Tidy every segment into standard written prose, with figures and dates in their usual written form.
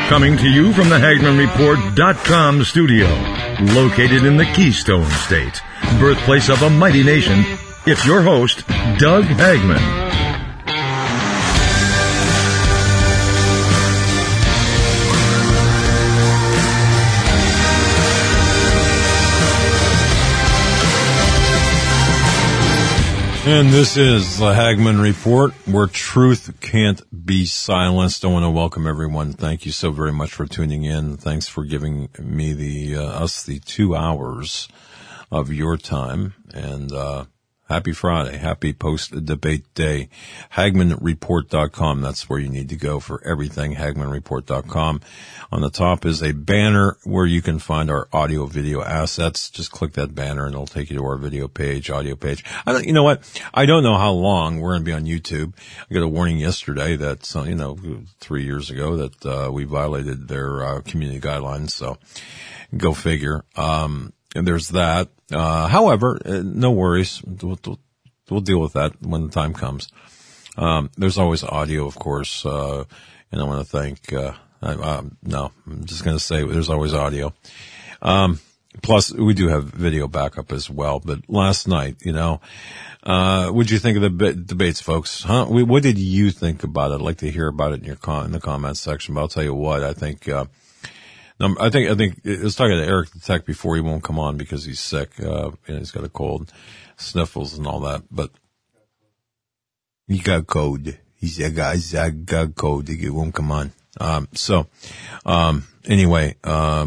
Coming to you from the HagmannReport.com studio, located in the Keystone State, birthplace of a mighty nation, it's your host, Doug Hagmann. And this is the Hagmann Report, where truth can't be silenced. I want to welcome everyone. Thank you so very much for tuning in. Thanks for giving me us the 2 hours of your time. And happy Friday, happy post-debate day. HagmannReport.com. That's where you need to go for everything. HagmannReport.com. On the top is a banner where you can find our audio video assets. Just click that banner and it'll take you to our video page, audio page. You know what? I don't know how long we're going to be on YouTube. I got a warning yesterday that, 3 years ago that, we violated their, community guidelines. So go figure. And there's that. However, no worries. We'll deal with that when the time comes. There's always audio, of course. And I want to thank, no, I'm just going to say there's always audio. Plus we do have video backup as well. But last night, what'd you think of the debates, folks? Huh? What did you think about it? I'd like to hear about it in the comments section, but I'll tell you what, I think I was talking to Eric the Tech before. He won't come on because he's sick. He's got a cold, sniffles and all that, but he got code. He said, guys, I got code. He won't come on. Anyway,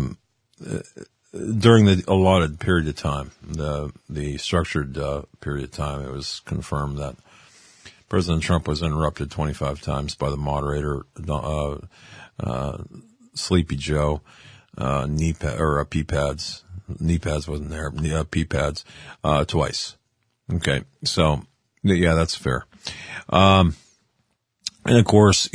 during the allotted period of time, the structured, period of time, it was confirmed that President Trump was interrupted 25 times by the moderator, Sleepy Joe, knee pads. Knee pads wasn't there. Pee pads, twice. Okay. So, yeah, that's fair. And of course,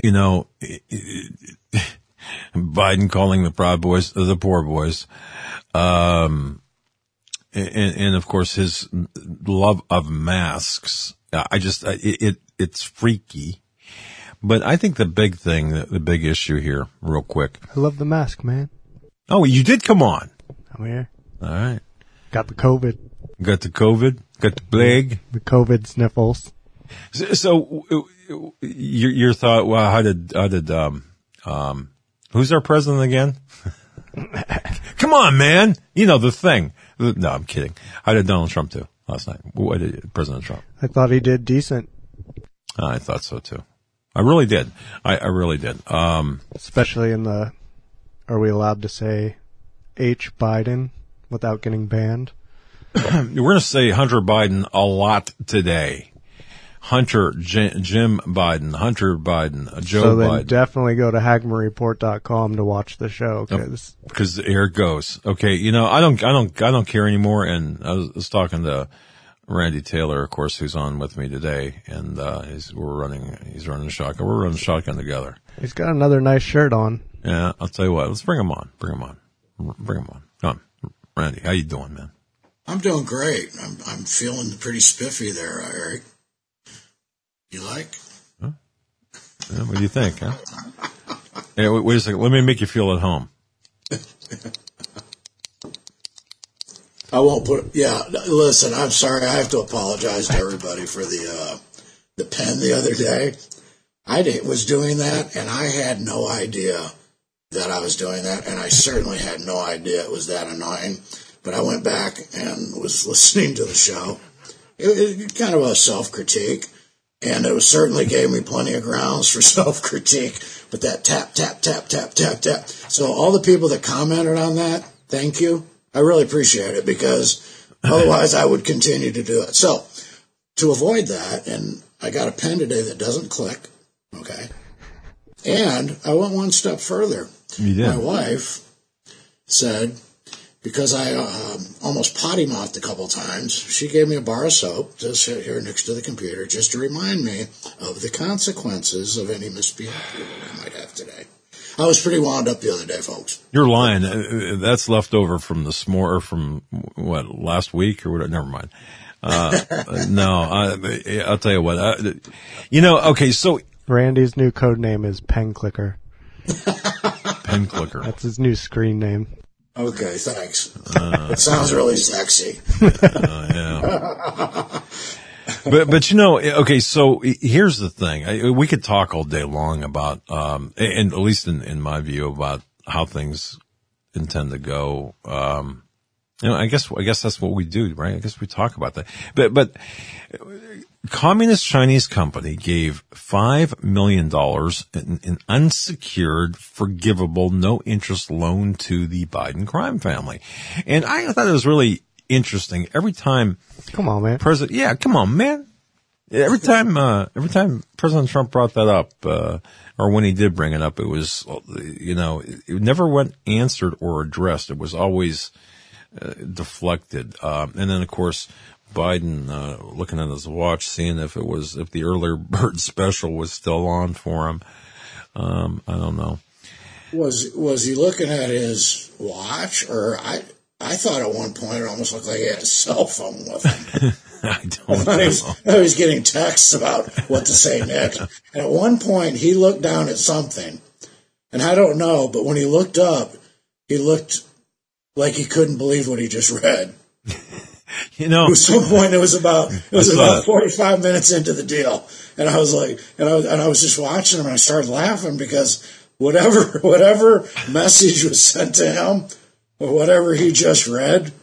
Biden calling the Proud Boys the poor boys. And of course his love of masks. It's freaky. But I think the big thing, the big issue here, real quick. I love the mask, man. Oh, you did come on. I'm here. All right. Got the COVID. Got the COVID. Got the plague. The COVID sniffles. So your thought? Well, how did who's our president again? Come on, man. The thing. No, I'm kidding. How did Donald Trump do last night? What did President Trump? I thought he did decent. I thought so too. I really did. I really did. Especially are we allowed to say H. Biden without getting banned? We're going to say Hunter Biden a lot today. Hunter, Jim Biden, Hunter Biden, Joe Biden. So then definitely go to HagmannReport.com to watch the show. Because here it goes. Okay. I don't care anymore. And I was talking to Randy Taylor, of course, who's on with me today, and he's running shotgun. We're running shotgun together. He's got another nice shirt on. Yeah, I'll tell you what. Let's bring him on. Come on, Randy. How you doing, man? I'm doing great. I'm feeling pretty spiffy there, Eric. You like? Huh? Yeah, what do you think? Huh? Hey, wait a second. Let me make you feel at home. I won't listen, I'm sorry. I have to apologize to everybody for the pen the other day. I was doing that, and I had no idea that I was doing that, and I certainly had no idea it was that annoying. But I went back and was listening to the show. It kind of a self-critique, and it certainly gave me plenty of grounds for self-critique. But that tap, tap, tap, tap, tap, tap. So all the people that commented on that, thank you. I really appreciate it, because otherwise I would continue to do it. So to avoid that, and I got a pen today that doesn't click, okay? And I went one step further. You did. My wife said, because I almost potty mouthed a couple times, she gave me a bar of soap to sit here next to the computer just to remind me of the consequences of any misbehavior that I might have today. I was pretty wound up the other day, folks. You're lying. That's left over from the s'more, from what, last week or whatever. Never mind. No, I'll tell you what. Okay, so Randy's new code name is Pen Clicker. pen clicker. That's his new screen name. Okay, thanks. It sounds really sexy. Yeah. But you know, okay, so here's the thing. We could talk all day long about, and at least in my view, about how things intend to go. You know, I guess that's what we do, right? I guess we talk about that. But Communist Chinese company gave $5 million in unsecured, forgivable, no interest loan to the Biden crime family. And I thought it was really interesting. Every time, Come on, man. yeah, come on, man. Every time President Trump brought that up, or when he did bring it up, it was, you know, it never went answered or addressed. It was always deflected. And then, of course, Biden, looking at his watch, seeing if the earlier bird special was still on for him. I don't know. Was he looking at his watch, or I thought at one point it almost looked like he had a cell phone with him. I don't know. I was getting texts about what to say next. And at one point he looked down at something, and I don't know, but when he looked up, he looked like he couldn't believe what he just read. You know, At some point it was about 45 minutes into the deal, and I was like, and I was just watching him, and I started laughing because whatever message was sent to him or whatever he just read,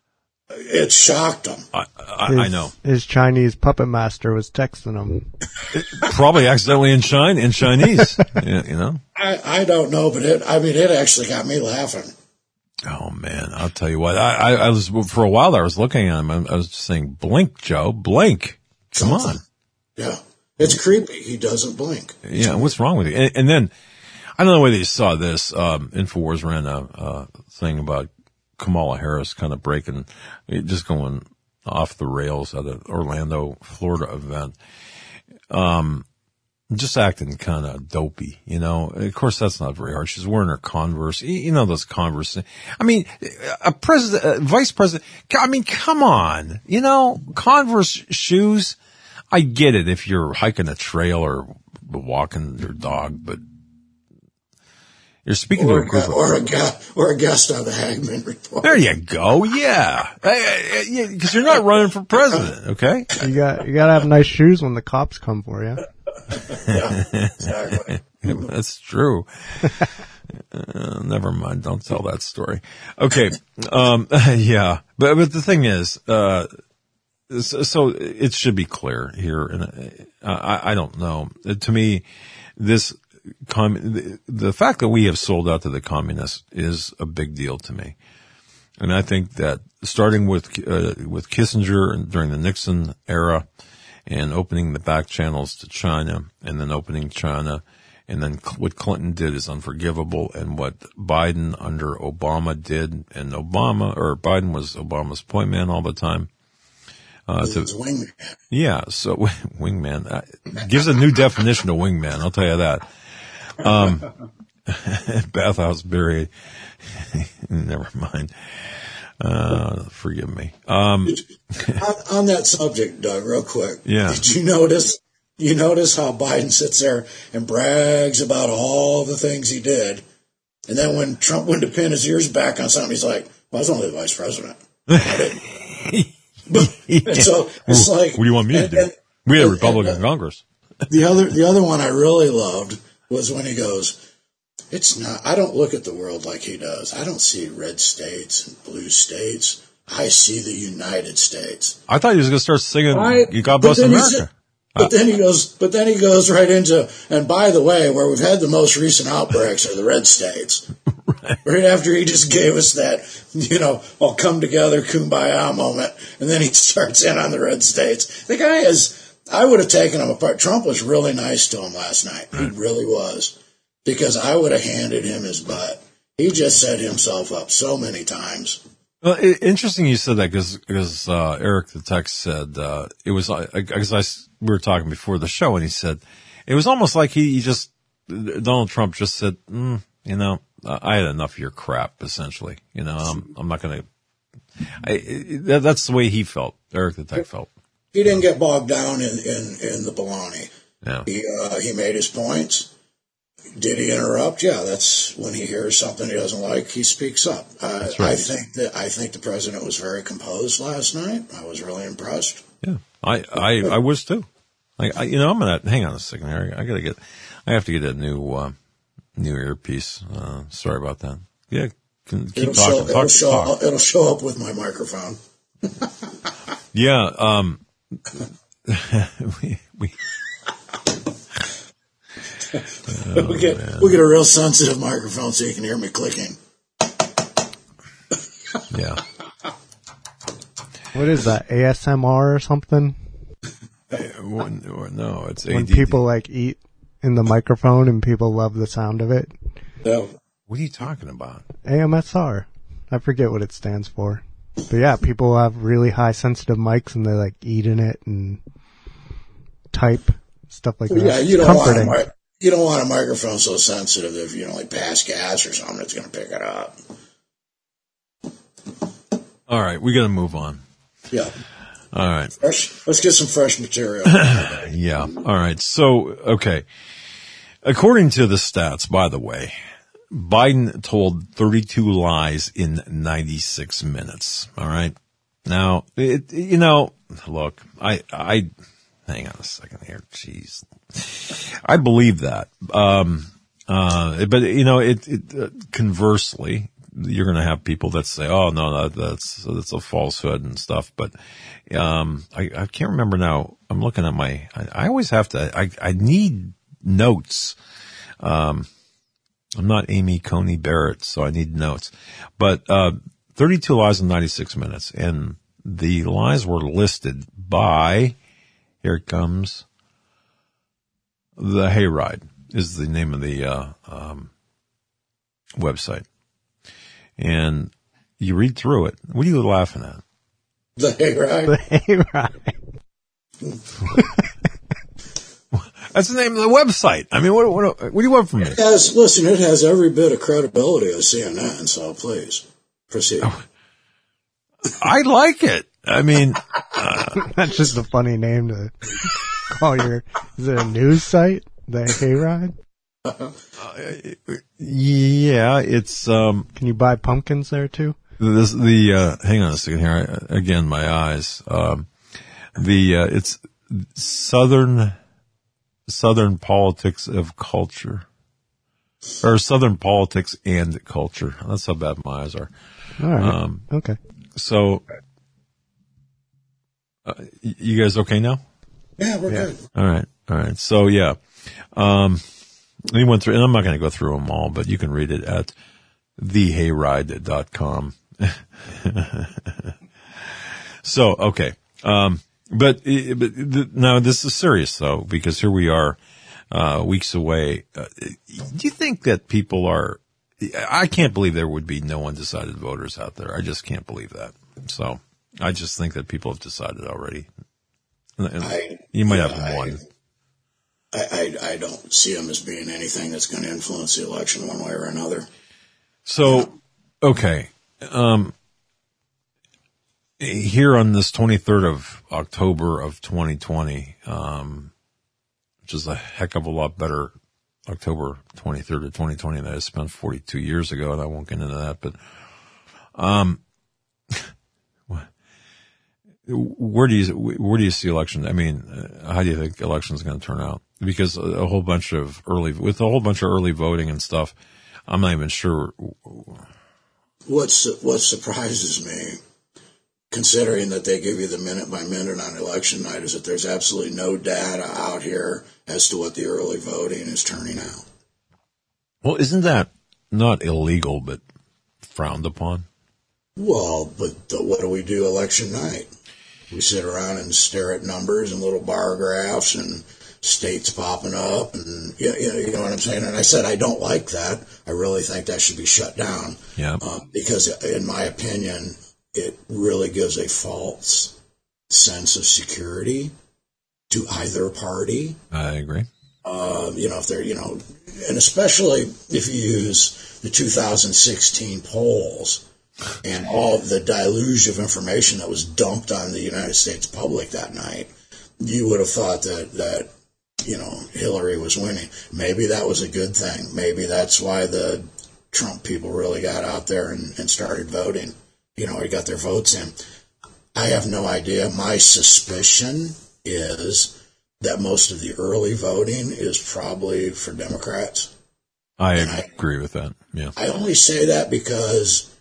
it shocked him. I know. His Chinese puppet master was texting him. Probably accidentally in Chinese. You know? I don't know, but it actually got me laughing. Oh man, I'll tell you what. I was, for a while I was looking at him. I was just saying, blink, Joe, blink. Come on. Yeah. It's creepy. He doesn't blink. Yeah. What's wrong with you? And then, I don't know whether you saw this. InfoWars ran a thing about Kamala Harris kind of just going off the rails at an Orlando, Florida event. Just acting kind of dopey, you know. Of course, that's not very hard. She's wearing her Converse. You know those Converse. I mean, vice president. I mean, come on. You know, Converse shoes. I get it if you're hiking a trail or walking your dog, but you're speaking to a group or a guest on the Hagman Report. There you go. Yeah. Because you're not running for president, okay? You gotta have nice shoes when the cops come for you. Yeah, exactly. That's true. Never mind. Don't tell that story. Okay. Yeah. But the thing is, so it should be clear here. And I don't know. To me, the fact that we have sold out to the communists is a big deal to me. And I think that starting with Kissinger and during the Nixon era, and opening the back channels to China, and then opening China, and then what Clinton did is unforgivable, and what Biden under Obama did, and Biden was Obama's point man all the time. Wingman. Yeah, so wingman gives a new definition of wingman. I'll tell you that. Bathhouse Barry. Never mind. Forgive me. On that subject, Doug, real quick. Yeah. Did you notice how Biden sits there and brags about all the things he did, and then when Trump went to pin his ears back on something, he's like, "Well, I was only the vice president." So it's like, what do you want me to do? We had a Republican Congress. The other one I really loved was when he goes, "It's not, I don't look at the world like he does. I don't see red states and blue states. I see the United States." I thought he was going to start singing God Bless America. But then he goes right into, and by the way, where we've had the most recent outbreaks are the red states. Right after he just gave us that, all come together, kumbaya moment, and then he starts in on the red states. The guy I would have taken him apart. Trump was really nice to him last night. He really was. Because I would have handed him his butt. He just set himself up so many times. Well, interesting you said that because Eric the Text said it was we were talking before the show, and he said it was almost like Donald Trump just said, I had enough of your crap. Essentially, I'm not going to. That's the way he felt. Eric the Text felt. He didn't get bogged down in the baloney. Yeah. He made his points. did he interrupt? Yeah, that's when he hears something he doesn't like, he speaks up. That's right. I think the president was very composed last night. I was really impressed. Yeah, I was too. I'm gonna hang on a second here. I have to get a new earpiece. Sorry about that. Yeah, keep talking. It'll show up with my microphone. Yeah. We get a real sensitive microphone so you can hear me clicking. Yeah. What is that, ASMR or something? No, it's when ADD. people like eat in the microphone and people love the sound of it. Yeah. What are you talking about? AMSR. I forget what it stands for. But yeah, people have really high sensitive mics and they like eat in it and type stuff like that. Yeah, you Comforting. you don't want a microphone so sensitive that if you like pass gas or something, it's going to pick it up. All right, we got to move on. Yeah. All right. Let's get some fresh material. Yeah. All right. So, okay. According to the stats, by the way, Biden told 32 lies in 96 minutes. All right. Now, look, I hang on a second here. Jeez. I believe that. But conversely, you're going to have people that say, "Oh no, that's a falsehood" and stuff. But I can't remember now. I'm looking at I always have to. I need notes. I'm not Amy Coney Barrett, so I need notes. But 32 lies in 96 minutes, and the lies were listed by. Here it comes. The Hayride is the name of the website. And you read through it. What are you laughing at? The Hayride. The Hayride. That's the name of the website. I mean, what do you want from me? It has every bit of credibility of CNN, so please proceed. I like it. I mean, that's just a funny name to call is it a news site? The Hayride? Yeah, it's, can you buy pumpkins there too? hang on a second here. Again, my eyes. It's Southern Politics of Culture. Or Southern Politics and Culture. That's how bad my eyes are. All right. Okay. So, you guys okay now? Yeah, we're good. All right. So, yeah. We went through, and I'm not going to go through them all, but you can read it at thehayride.com. So, okay. But now this is serious though, because here we are, weeks away. Do you think that people I can't believe there would be no undecided voters out there. I just can't believe that. So I just think that people have decided already. You might have one. I don't see them as being anything that's going to influence the election one way or another. So, okay. Here on this 23rd of October of 2020, which is a heck of a lot better October 23rd of 2020 than I spent 42 years ago, and I won't get into that, but, where do you see election? I mean, how do you think election's going to turn out? Because with a whole bunch of early voting and stuff, I'm not even sure. What surprises me, considering that they give you the minute by minute on election night, is that there's absolutely no data out here as to what the early voting is turning out. Well, isn't that not illegal, but frowned upon? Well, but what do we do election night? We sit around and stare at numbers and little bar graphs and states popping up, and you know what I'm saying? And I said I don't like that. I really think that should be shut down. Yeah. Because in my opinion, it really gives a false sense of security to either party. I agree. If they're, and especially if you use the 2016 polls and all of the deluge of information that was dumped on the United States public that night, you would have thought that Hillary was winning. Maybe that was a good thing. Maybe that's why the Trump people really got out there and started voting, or got their votes in. I have no idea. My suspicion is that most of the early voting is probably for Democrats. I agree with that. Yeah. I only say that because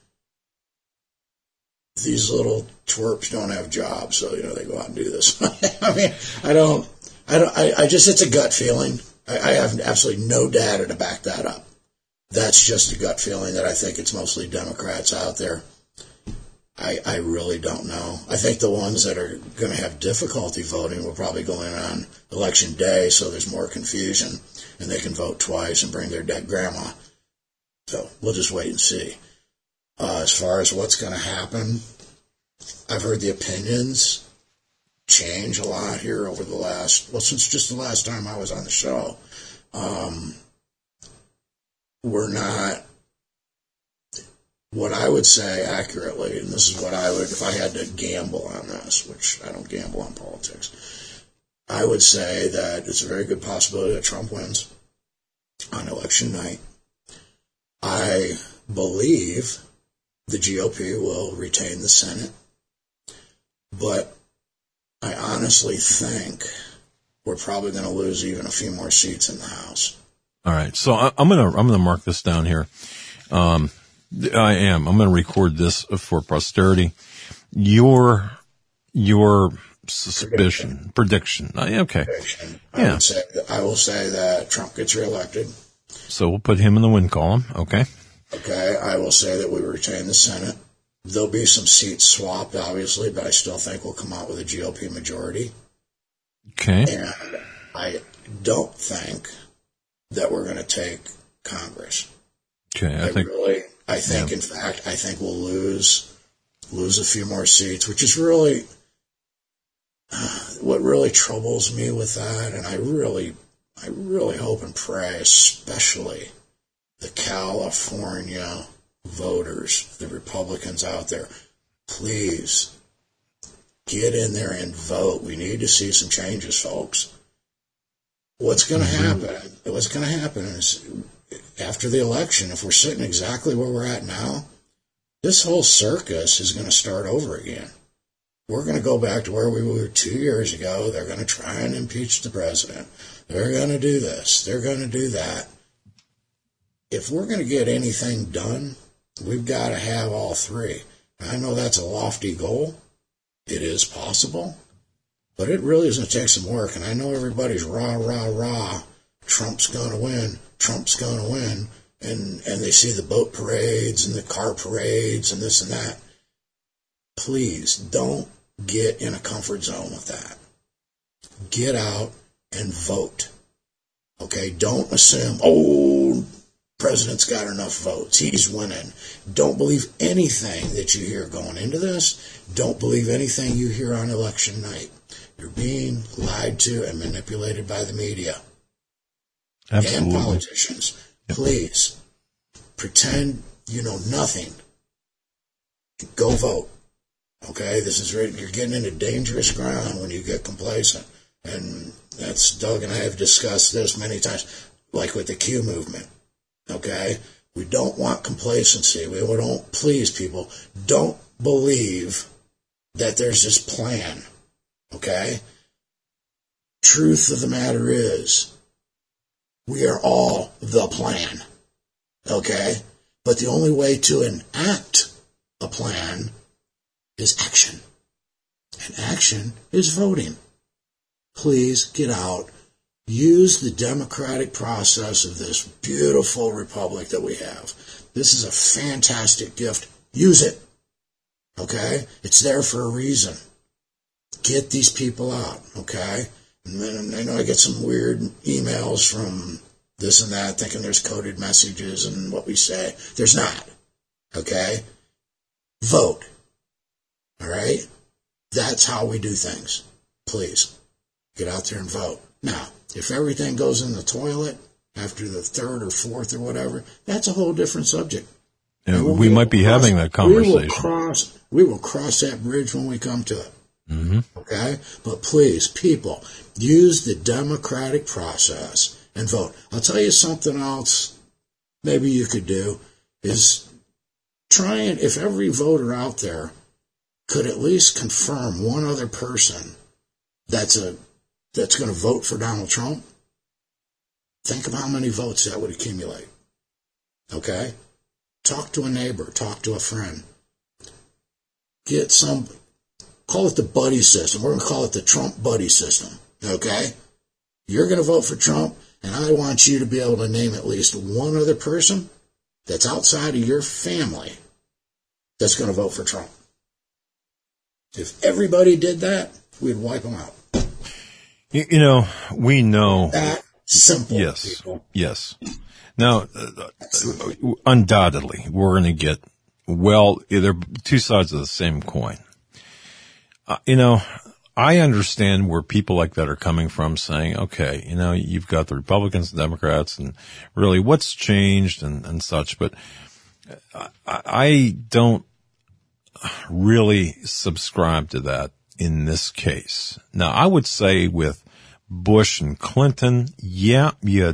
these little twerps don't have jobs, so they go out and do this. I mean, I just it's a gut feeling. I have absolutely no data to back that up. That's just a gut feeling that I think it's mostly Democrats out there. I really don't know. I think the ones that are going to have difficulty voting will probably go in on election day, so there's more confusion, and they can vote twice and bring their dead grandma. So we'll just wait and see. As far as what's going to happen, I've heard the opinions change a lot here over since just the last time I was on the show. We're not, what I would say accurately, and this is what I would, if I had to gamble on this, which I don't gamble on politics, I would say that it's a very good possibility that Trump wins on election night. I believe the GOP will retain the Senate, but I honestly think we're probably going to lose even a few more seats in the House. All right. So I'm going to mark this down here. I'm going to record this for posterity. Your prediction. Okay. Prediction. I will say that Trump gets reelected. So we'll put him in the win column. Okay. Okay. I will say that we retain the Senate. There'll be some seats swapped, obviously, but I still think we'll come out with a GOP majority. Okay. And I don't think that we're going to take Congress. Okay. I think, in fact, we'll lose a few more seats, which is really what really troubles me with that. And I really hope and pray, especially the California voters, the Republicans out there, please get in there and vote. We need to see some changes, folks. What's going to happen is after the election, if we're sitting exactly where we're at now, this whole circus is going to start over again. We're going to go back to where we were 2 years ago. They're going to try and impeach the president. They're going to do this. They're going to do that. If we're going to get anything done, we've got to have all three. I know that's a lofty goal. It is possible. But it really is going to take some work, and I know everybody's rah, rah, rah, Trump's going to win, Trump's going to win, and they see the boat parades and the car parades and this and that. Please don't get in a comfort zone with that. Get out and vote. Okay, don't assume, president's got enough votes, he's winning. Don't believe anything that you hear going into this. Don't believe anything you hear on election night. You're being lied to and manipulated by the media. Absolutely. And politicians. Yep. Please, pretend you know nothing. Go vote. Okay? You're getting into dangerous ground when you get complacent. And Doug and I have discussed this many times, like with the Q movement. Okay? We don't want complacency. Please, people, don't believe that there's this plan. Okay? Truth of the matter is, we are all the plan. Okay? But the only way to enact a plan is action. And action is voting. Please get out. Use the democratic process of this beautiful republic that we have. This is a fantastic gift. Use it. Okay? It's there for a reason. Get these people out, okay? And then I know I get some weird emails from this and that, thinking there's coded messages and what we say. There's not, okay? Vote, all right? That's how we do things. Please, get out there and vote. Now, if everything goes in the toilet after the third or fourth or whatever, that's a whole different subject. And we might be having that conversation. We will cross that bridge when we come to it. Mm-hmm. Okay? But please, people, use the democratic process and vote. I'll tell you something else maybe you could do is try and, if every voter out there could at least confirm one other person that's going to vote for Donald Trump, think of how many votes that would accumulate. Okay? Talk to a neighbor, talk to a friend. Call it the buddy system. We're going to call it the Trump buddy system. Okay? You're going to vote for Trump, and I want you to be able to name at least one other person that's outside of your family that's going to vote for Trump. If everybody did that, we'd wipe them out. We know. That simple. Yes. People. Yes. Now, undoubtedly, we're going to get, they're two sides of the same coin. I understand where people like that are coming from, saying, okay, you've got the Republicans and Democrats and really what's changed and such, but I don't really subscribe to that in this case. Now, I would say with Bush and Clinton, yeah,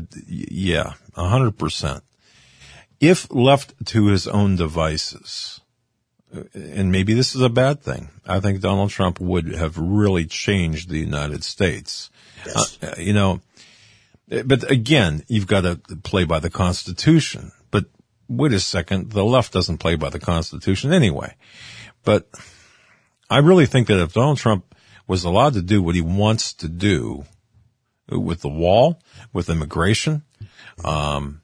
100%. If left to his own devices, and maybe this is a bad thing, I think Donald Trump would have really changed the United States. Yes. But again, you've got to play by the Constitution. But wait a second, the left doesn't play by the Constitution anyway. But I really think that if Donald Trump was allowed to do what he wants to do with the wall, with immigration, and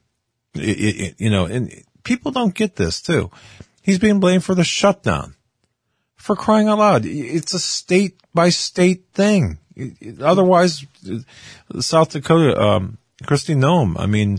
people don't get this too. He's being blamed for the shutdown. For crying out loud. It's a state by state thing. Otherwise, South Dakota, Kristi Noem,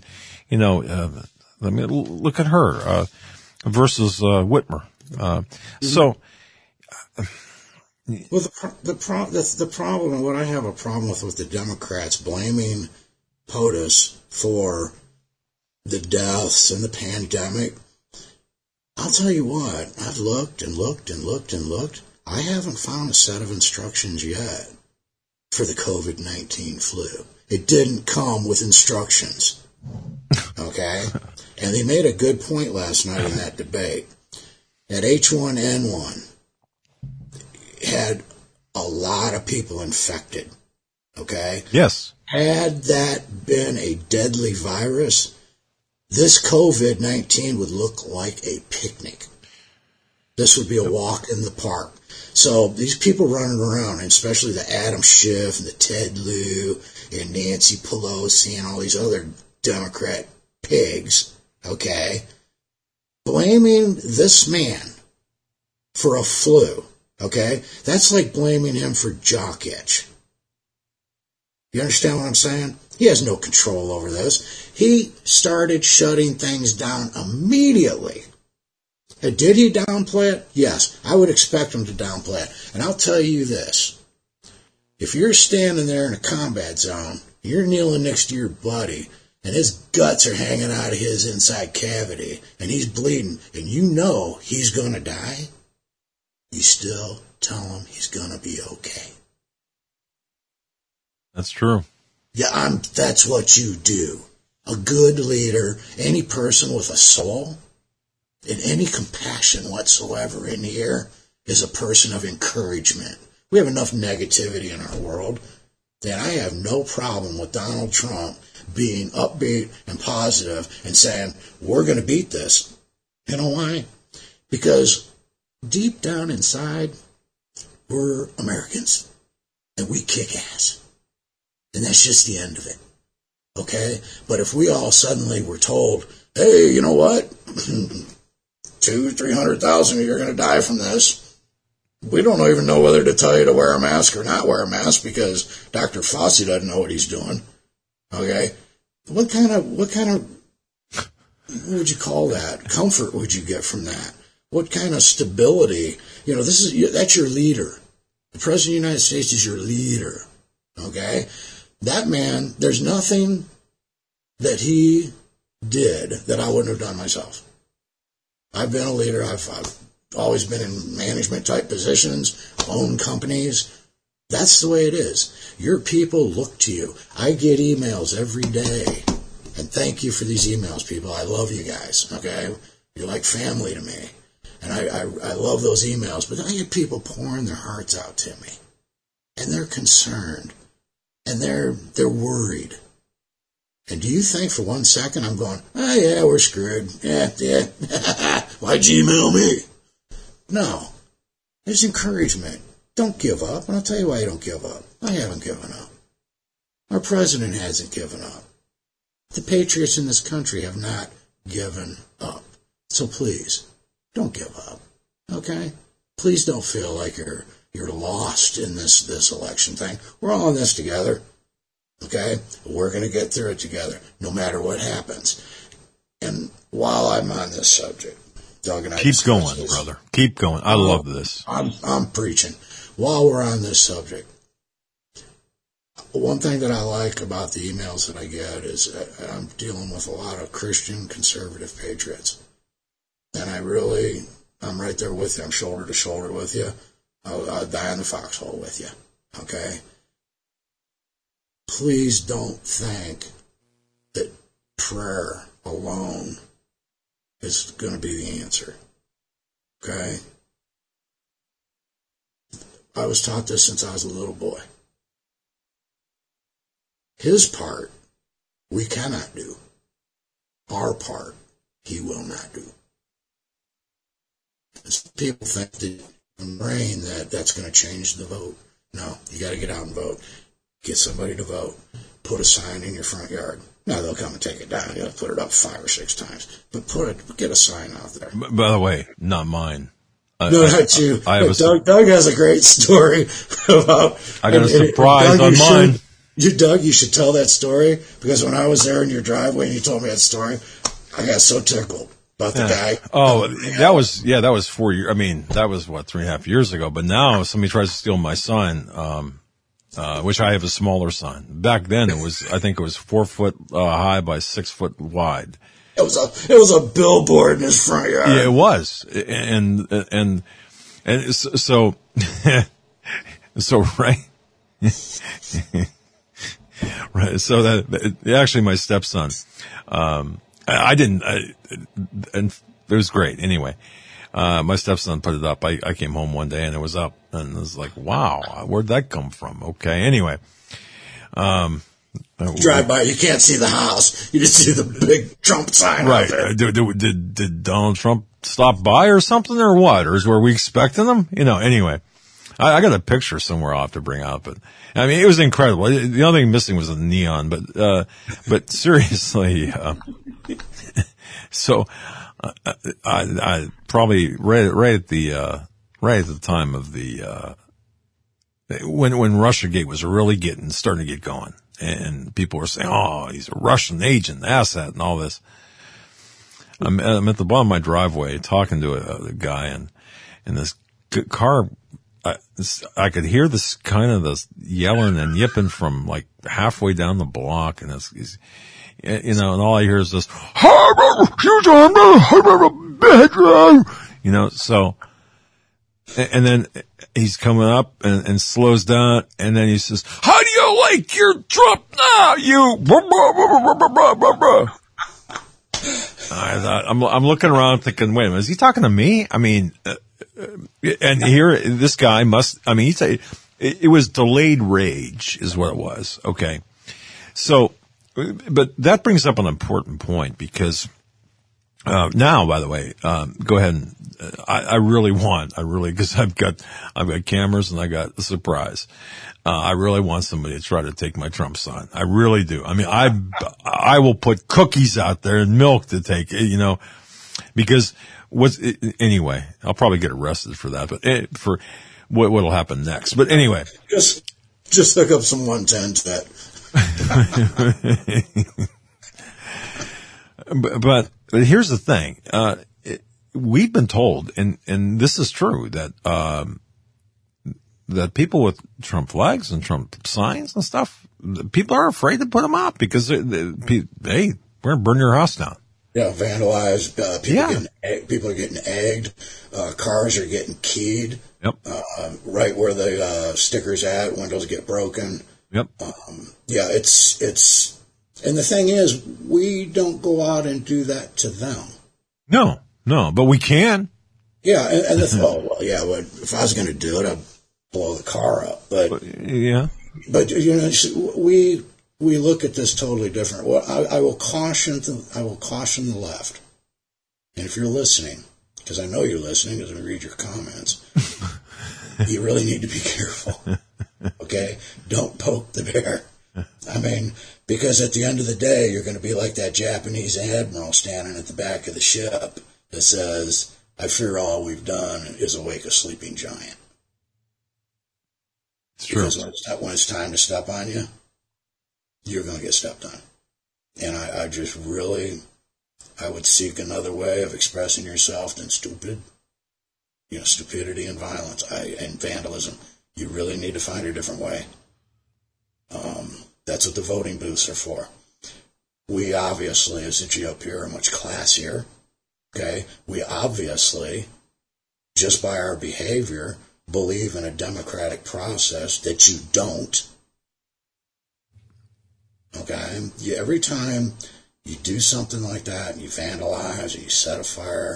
look at her, versus, Whitmer. So, well, the problem, and what I have a problem with the Democrats blaming POTUS for the deaths and the pandemic, I'll tell you what, I've looked and looked and looked and looked. I haven't found a set of instructions yet for the COVID-19 flu. It didn't come with instructions. Okay? And they made a good point last night in that debate. That H1N1 had a lot of people infected. Okay? yes. Had that been a deadly virus, this COVID-19 would look like a picnic. This would be a walk in the park. So these people running around, and especially the Adam Schiff and the Ted Lieu and Nancy Pelosi and all these other Democrat pigs, okay, blaming this man for a flu, okay, that's like blaming him for jock itch. You understand what I'm saying? He has no control over this. He started shutting things down immediately. And did he downplay it? Yes, I would expect him to downplay it. And I'll tell you this. If you're standing there in a combat zone, you're kneeling next to your buddy, and his guts are hanging out of his inside cavity, and he's bleeding, and you know he's going to die, you still tell him he's going to be okay. That's true. Yeah, that's what you do. A good leader, any person with a soul and any compassion whatsoever in here is a person of encouragement. We have enough negativity in our world that I have no problem with Donald Trump being upbeat and positive and saying, we're going to beat this. You know why? Because deep down inside, we're Americans and we kick ass. And that's just the end of it. Okay? But if we all suddenly were told, hey, you know what? 200,000-300,000 of you are going to die from this. We don't even know whether to tell you to wear a mask or not wear a mask because Dr. Fauci doesn't know what he's doing. Okay? What kind of, what would you call that? Comfort would you get from that? What kind of stability? You know, that's your leader. The President of the United States is your leader. Okay? That man, there's nothing that he did that I wouldn't have done myself. I've been a leader. I've always been in management type positions, own companies. That's the way it is. Your people look to you. I get emails every day. And thank you for these emails, people. I love you guys, okay? You're like family to me. And I love those emails. But I get people pouring their hearts out to me. And they're concerned. And they're worried. And do you think for 1 second I'm going, oh yeah, we're screwed. Yeah. Why'd you email me? No. There's encouragement. Don't give up. And I'll tell you why you don't give up. I haven't given up. Our president hasn't given up. The patriots in this country have not given up. So please, don't give up. Okay? Please don't feel like you're lost in this election thing. We're all in this together. Okay? We're going to get through it together, no matter what happens. And while I'm on this subject, Doug and I keep going, brother. Keep going. I love this. I'm preaching. While we're on this subject, one thing that I like about the emails that I get is I'm dealing with a lot of Christian conservative patriots. And I'm right there with you. I'm shoulder to shoulder with you. I'll die in the foxhole with you. Okay? Please don't think that prayer alone is going to be the answer. Okay? I was taught this since I was a little boy. His part, we cannot do. Our part, he will not do. People think that in the brain that's going to change the vote. No, you got to get out and vote. Get somebody to vote. Put a sign in your front yard. Now they'll come and take it down. You got to put it up 5 or 6 times. But get a sign out there. By the way, not mine. No, not you. Doug has a great story about. I got a surprise on mine. Doug, you should tell that story, because when I was there in your driveway and you told me that story, I got so tickled about the guy. Oh, that was 4 years. I mean, that was 3.5 years ago. But now if somebody tries to steal my sign, which I have a smaller sign. Back then I think it was 4 foot high by 6 foot wide. It was a billboard in his front yard. Yeah, it was. And so, right. Right. So that actually my stepson, and it was great. Anyway, my stepson put it up. I came home one day and it was up, and it was like, wow, where'd that come from? Okay. Anyway, drive by, you can't see the house. You just see the big Trump sign out there. Did Donald Trump stop by or something, or what? Or were we expecting him? Anyway. I got a picture somewhere I'll have to bring out, but I mean, it was incredible. The only thing missing was the neon, but seriously, so, I probably right at the time of when Russiagate was really starting to get going, and people were saying, oh, he's a Russian agent, asset, and all this. I'm at the bottom of my driveway talking to a guy, and this car, I could hear this kind of this yelling and yipping from like halfway down the block, and and all I hear is this, so, and then he's coming up and slows down, and then he says, how do you like your Trump now, you? I thought, I'm looking around thinking, wait a minute, is he talking to me? I mean, and here, this guy he'd say, it was delayed rage is what it was. Okay. So, but that brings up an important point, because, now, by the way, go ahead and, because I've got cameras and I got a surprise. I really want somebody to try to take my Trump sign. I really do. I mean, I will put cookies out there and milk to take, because anyway, I'll probably get arrested for that, but for what'll happen next. But anyway. Just hook up some 110 to that. But here's the thing. We've been told, and this is true, that people with Trump flags and Trump signs and stuff, people are afraid to put them up because we're going to burn your house down. Yeah, vandalized. People are getting egged. Cars are getting keyed. Yep. Right where the sticker's at, windows get broken. Yep. It's, and the thing is, we don't go out and do that to them. No, but we can. Yeah, and if I was going to do it, I'd blow the car up. But yeah. But we look at this totally different. Well, I will caution the left, and if you're listening, because I know you're listening, because I read your comments, you really need to be careful. Okay, don't poke the bear. I mean, because at the end of the day, you're going to be like that Japanese admiral standing at the back of the ship that says, "I fear all we've done is awake a sleeping giant." It's true. Because when it's time to step on you, you're going to get stepped on. And I just really, I would seek another way of expressing yourself than stupidity and violence and vandalism. You really need to find a different way. That's what the voting booths are for. We obviously, as a GOP, are much classier. Okay? We obviously, just by our behavior, believe in a democratic process that you don't. Okay? Every time you do something like that and you vandalize or you set a fire,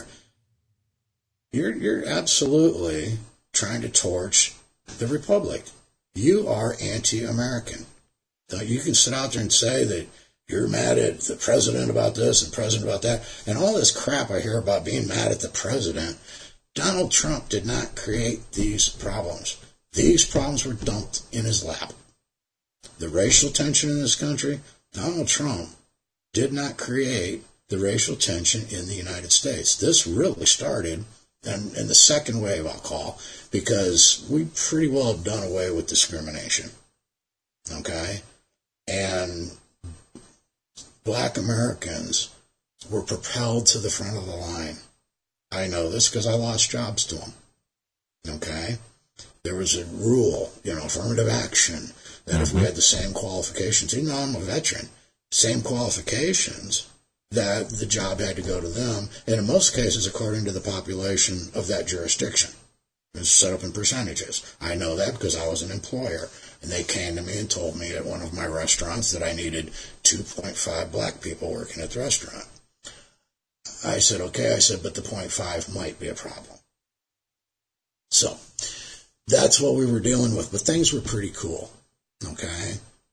you're absolutely trying to torch the republic. You are anti-American. You can sit out there and say that you're mad at the president about this and president about that, and all this crap I hear about being mad at the president. Donald Trump did not create these problems. These problems were dumped in his lap. The racial tension in this country, Donald Trump did not create the racial tension in the United States. This really started in the second wave, I'll call, because we pretty well have done away with discrimination. Okay? And black Americans were propelled to the front of the line. I know this because I lost jobs to them. Okay? There was a rule, affirmative action, that if we had the same qualifications, even though I'm a veteran, same qualifications, that the job had to go to them, and in most cases, according to the population of that jurisdiction. It's set up in percentages. I know that because I was an employer, and they came to me and told me at one of my restaurants that I needed 2.5 black people working at the restaurant. I said, okay, but the 0.5 might be a problem. So, that's what we were dealing with, but things were pretty cool, okay?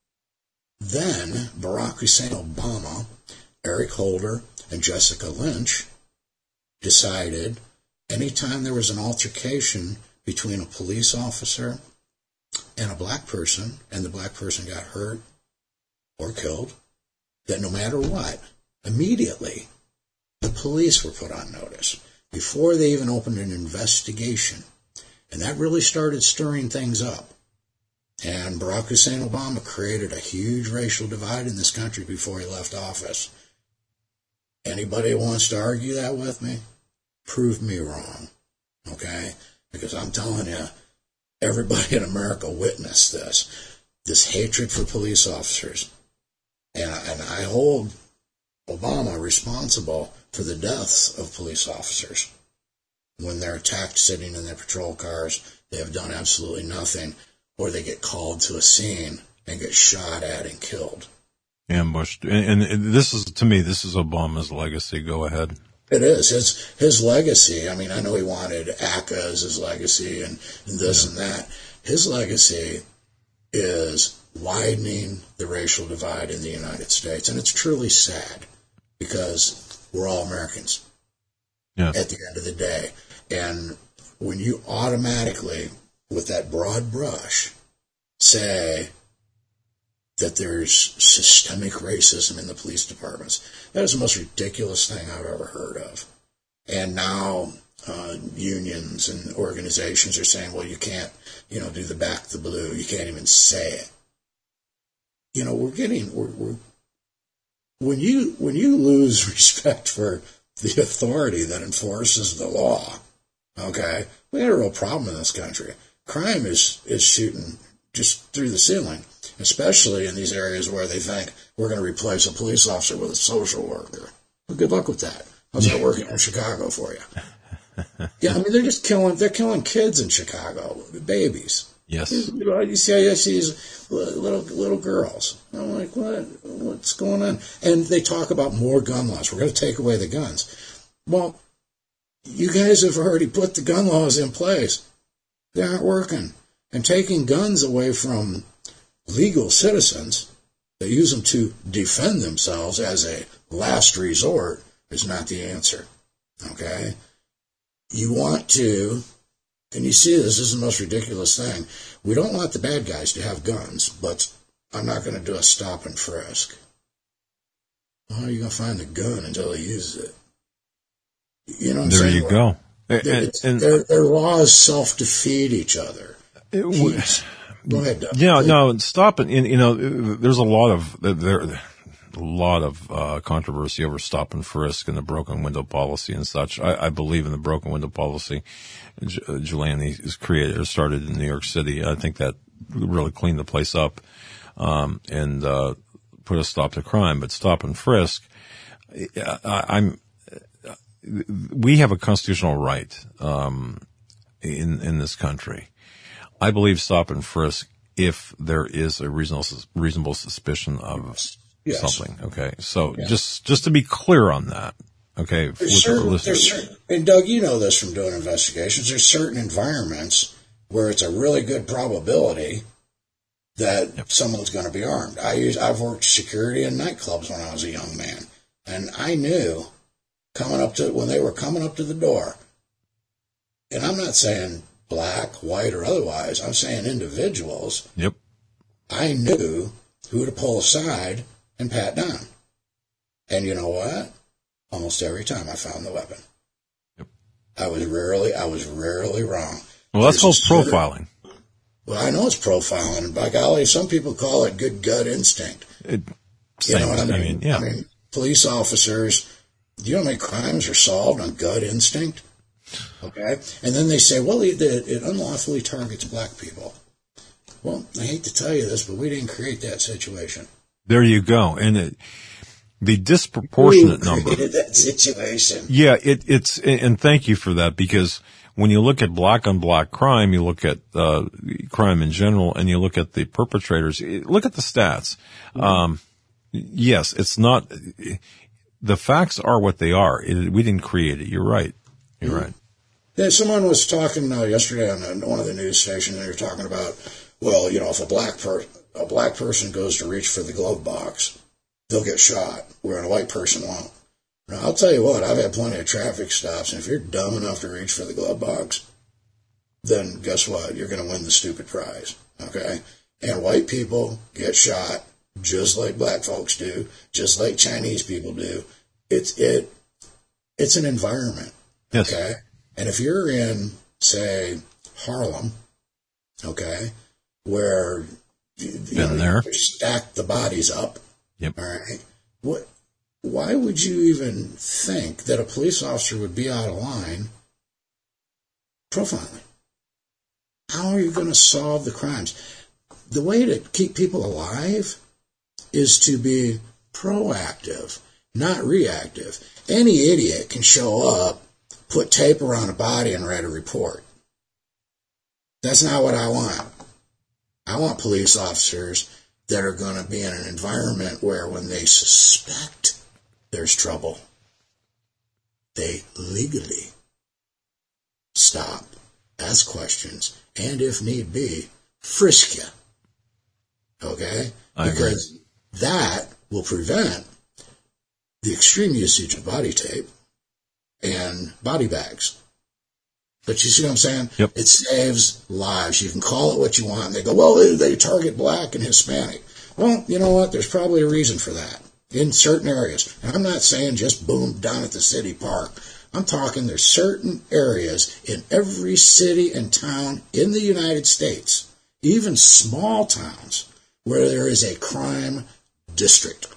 Then, Barack Hussein Obama, Eric Holder, and Jessica Lynch decided anytime there was an altercation between a police officer and a black person, and the black person got hurt or killed, that no matter what, immediately, the police were put on notice before they even opened an investigation. And that really started stirring things up. And Barack Hussein Obama created a huge racial divide in this country before he left office. Anybody who wants to argue that with me, prove me wrong. Okay? Because I'm telling you, everybody in America witnessed this hatred for police officers. And I hold Obama responsible for the deaths of police officers. When they're attacked sitting in their patrol cars, they have done absolutely nothing, or they get called to a scene and get shot at and killed. Ambushed. And this is, to me, this is Obama's legacy. Go ahead. It is. His legacy, I mean, I know he wanted ACA as his legacy and this and that. His legacy is widening the racial divide in the United States. And it's truly sad because we're all Americans at the end of the day. And when you automatically, with that broad brush, say that there's systemic racism in the police departments, that is the most ridiculous thing I've ever heard of. And now unions and organizations are saying, well, you can't, do the back the blue. You can't even say it. When you lose respect for the authority that enforces the law, okay, we had a real problem in this country. Crime is shooting just through the ceiling, especially in these areas where they think we're going to replace a police officer with a social worker. Well, good luck with that. How's that working in Chicago for you? Yeah, I mean, they're killing kids in Chicago, babies. Yes. You see these little girls. I'm like, what's going on? And they talk about more gun laws. We're going to take away the guns. Well, you guys have already put the gun laws in place. They aren't working. And taking guns away from legal citizens that use them to defend themselves as a last resort is not the answer. Okay? You want to, and you see this is the most ridiculous thing. We don't want the bad guys to have guns, but I'm not going to do a stop and frisk. Well, how are you going to find the gun until he uses it? You know what I'm there saying? You go. Their laws self-defeat each other. Go ahead, Doug. Yeah, no, stop it. You know, there's a lot of controversy over stop and frisk and the broken window policy and such. I believe in the broken window policy. Giuliani started in New York City. I think that really cleaned the place up, and put a stop to crime. But stop and frisk, we have a constitutional right, in this country. I believe stop and frisk if there is a reasonable suspicion of something. Okay. So just to be clear on that. Okay. And Doug, you know this from doing investigations. There's certain environments where it's a really good probability that someone's going to be armed. I've worked security in nightclubs when I was a young man, and I knew when they were coming up to the door, and I'm not saying black, white, or otherwise, I'm saying individuals. Yep. I knew who to pull aside and pat down. And you know what? Almost every time I found the weapon. Yep. I was rarely wrong. Well, that's called profiling. Well, I know it's profiling, and by golly, some people call it good gut instinct. You know what I mean? Yeah. I mean, police officers, do you know how many crimes are solved on gut instinct? Okay? And then they say, well, it unlawfully targets black people. Well, I hate to tell you this, but we didn't create that situation. There you go. And the disproportionate number. We created that situation. Yeah, it's, and thank you for that, because when you look at black on black crime, you look at crime in general, and you look at the perpetrators, look at the stats. Yes, it's not, the facts are what they are. We didn't create it. You're right. You're right. Yeah, someone was talking yesterday on one of the news stations, and they were talking about, well, you know, if a black person goes to reach for the glove box, they'll get shot, where a white person won't. Now, I'll tell you what, I've had plenty of traffic stops, and if you're dumb enough to reach for the glove box, then guess what? You're going to win the stupid prize, okay? And white people get shot just like black folks do, just like Chinese people do. It's an environment. Yes. Okay. And if you're in, say, Harlem, okay, where you stack the bodies up, yep. All right, why would you even think that a police officer would be out of line profiling? How are you going to solve the crimes? The way to keep people alive is to be proactive, not reactive. Any idiot can show up, put tape around a body, and write a report. That's not what I want. I want police officers that are going to be in an environment where when they suspect there's trouble, they legally stop, ask questions, and if need be, frisk you. Okay? Because that will prevent the extreme usage of body tape and body bags. But you see what I'm saying? Yep. It saves lives. You can call it what you want. They go, well, they target black and Hispanic. Well, you know what? There's probably a reason for that in certain areas. And I'm not saying just boom, down at the city park. I'm talking there's certain areas in every city and town in the United States, even small towns, where there is a crime district.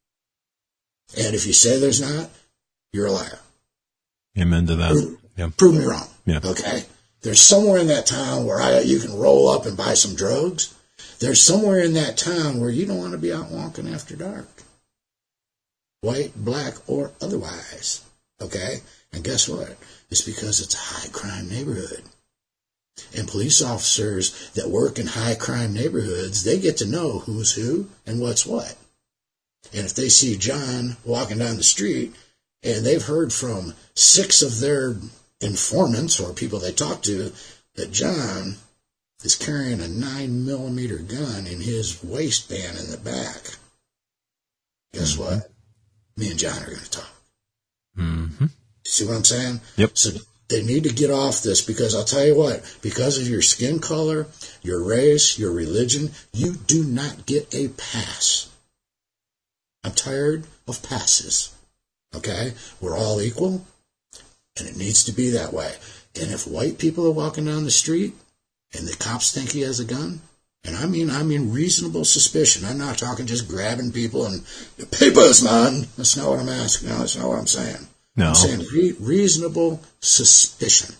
And if you say there's not, you're a liar. Amen to that. Prove me wrong. Yeah. Okay? There's somewhere in that town where you can roll up and buy some drugs. There's somewhere in that town where you don't want to be out walking after dark. white, black, or otherwise. Okay? And guess what? It's because it's a high crime neighborhood. And police officers that work in high crime neighborhoods, they get to know who's who and what's what. And if they see John walking down the street and they've heard from 6 of their informants or people they talk to that John is carrying a 9mm gun in his waistband in the back, guess what? Me and John are going to talk. Mm-hmm. See what I'm saying? Yep. So they need to get off this, because I'll tell you what, because of your skin color, your race, your religion, you do not get a pass. I'm tired of passes. Okay? We're all equal, and it needs to be that way. And if white people are walking down the street and the cops think he has a gun, and I mean reasonable suspicion. I'm not talking just grabbing people and papers, man. That's not what I'm asking. No, that's not what I'm saying. No. I'm saying reasonable suspicion.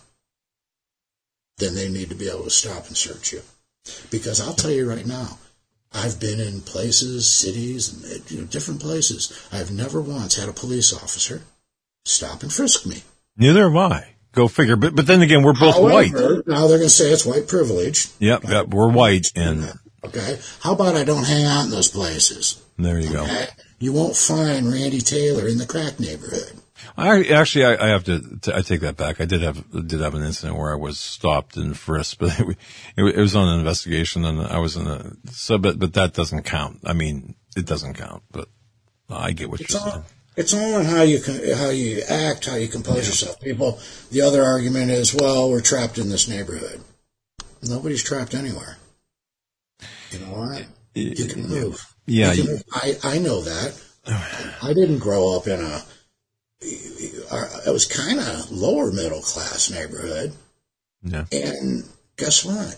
Then they need to be able to stop and search you. Because I'll tell you right now, I've been in places, cities, different places. I've never once had a police officer stop and frisk me. Neither have I. Go figure. But then again, we're both white. Now they're going to say it's white privilege. Yep, we're white. And okay. How about I don't hang out in those places? There you go. You won't find Randy Taylor in the crack neighborhood. I have to. I take that back. I did have an incident where I was stopped and frisked, but it was on an investigation, and I was but that doesn't count. I mean, it doesn't count. But I get what you're saying. It's all on how you act, how you compose yourself. People, the other argument is, well, we're trapped in this neighborhood. Nobody's trapped anywhere. You know what? You can move. Yeah. I know that. I didn't grow up in it was kind of lower middle class neighborhood. Yeah. And guess what?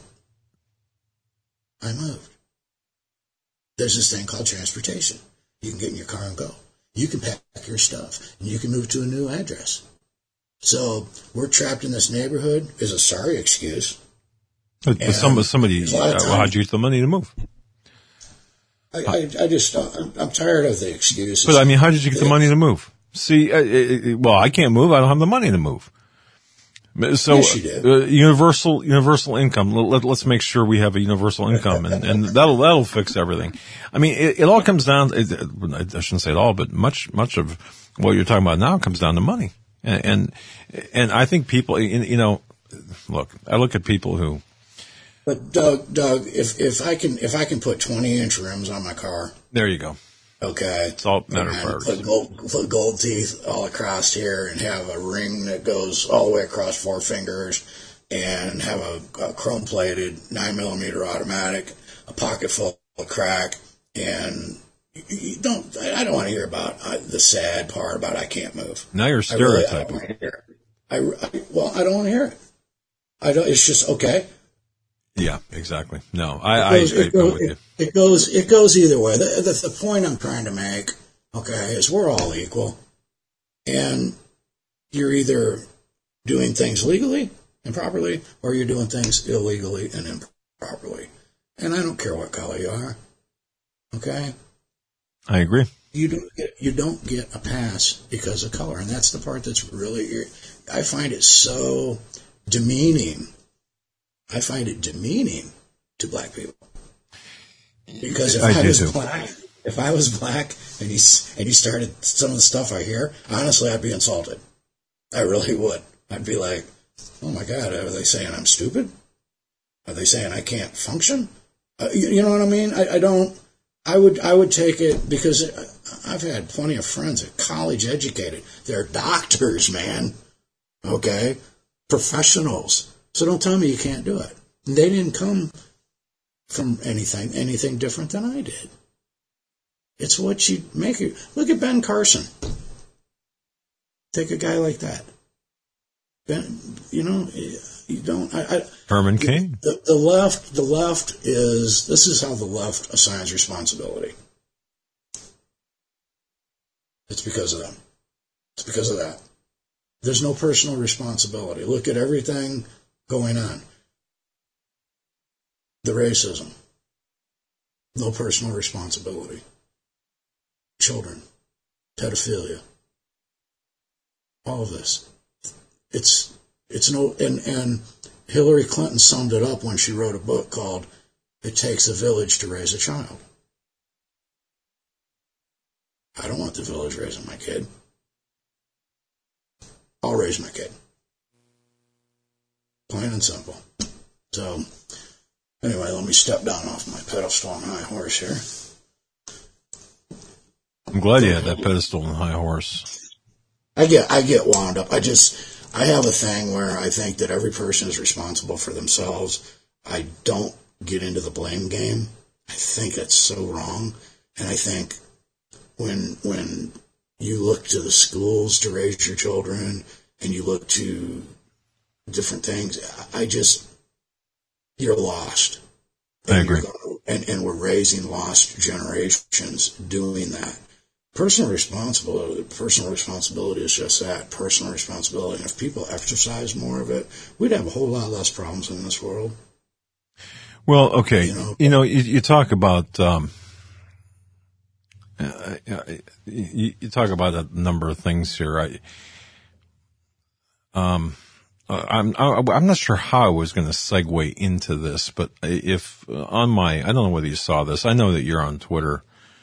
I moved. There's this thing called transportation. You can get in your car and go. You can pack your stuff, and you can move to a new address. So we're trapped in this neighborhood is a sorry excuse. But somebody, how'd you get the money to move? I'm tired of the excuses. But I mean, how did you get the money to move? See, I can't move. I don't have the money to move. So, yes, you did. Universal income. Let's make sure we have a universal income, and that'll fix everything. I mean, it all comes down. I shouldn't say it all, but much of what you're talking about now comes down to money. And I think people, look, I look at people who. But Doug, if I can put 20-inch rims on my car. There you go. Okay. It's all matter of priorities. Put gold teeth all across here and have a ring that goes all the way across 4 fingers and have a chrome-plated 9mm automatic, a pocket full of crack, and I don't want to hear about the sad part about I can't move. Now you're stereotyping. I don't want to hear it. It's just, okay. Yeah, exactly. No, I'm with you. It goes either way. The point I'm trying to make, okay, is we're all equal. And you're either doing things legally and properly, or you're doing things illegally and improperly. And I don't care what color you are. Okay? I agree. You don't get a pass because of color. And that's the part that's really, I find it so demeaning. I find it demeaning to black people. Because if I was black and he started some of the stuff I hear, honestly, I'd be insulted. I really would. I'd be like, oh my God, are they saying I'm stupid? Are they saying I can't function? You know what I mean? I would take it, because I've had plenty of friends that are college educated. They're doctors, man. Okay? Professionals. So don't tell me you can't do it. They didn't come from anything different than I did. It's what you make it. Look at Ben Carson. Take a guy like that. Ben, you don't. Herman Cain. The left is. This is how the left assigns responsibility. It's because of them. It's because of that. There's no personal responsibility. Look at everything going on. The racism. No personal responsibility. Children. pedophilia. All of this. It's no, and Hillary Clinton summed it up when she wrote a book called It Takes a Village to Raise a Child. I don't want the village raising my kid. I'll raise my kid. Plain and simple. So, anyway, let me step down off my pedestal and high horse here. I'm glad you had that pedestal and high horse. I get wound up. I have a thing where I think that every person is responsible for themselves. I don't get into the blame game. I think that's so wrong. And I think when you look to the schools to raise your children and you look to different things, you're lost. I agree. And we're raising lost generations doing that. Personal responsibility is just that, personal responsibility. And if people exercise more of it, we'd have a whole lot less problems in this world. Well, okay. You talk about, you talk about a number of things here. I'm not sure how I was going to segue into this, but if I don't know whether you saw this. I know that you're on Twitter,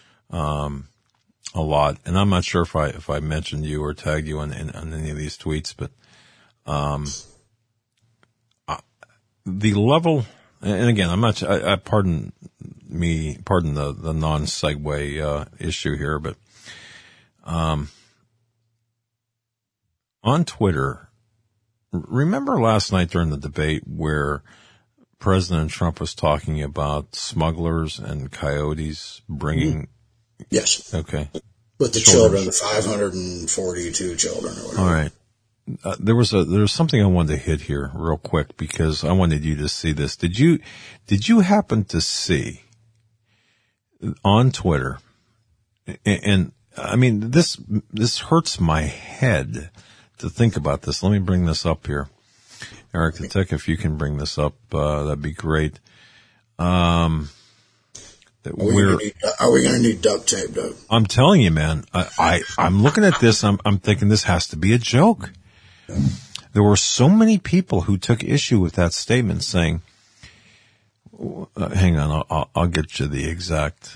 a lot, and I'm not sure if I mentioned you or tagged you on any of these tweets, but the level, and again, I'm not. Pardon the non-segue issue here, but on Twitter, remember last night during the debate where President Trump was talking about smugglers and coyotes bringing. Yes. Okay. With the children, the 542 children or whatever. All right. There was something I wanted to hit here real quick because I wanted you to see this. Did you happen to see on Twitter? And I mean, this hurts my head to think about this. Let me bring this up here. Eric the Tech, if you can bring this up, that'd be great. Are we going to need duct tape, Doug? I'm telling you, man, I'm looking at this. I'm thinking this has to be a joke. There were so many people who took issue with that statement saying, hang on, I'll get you the exact,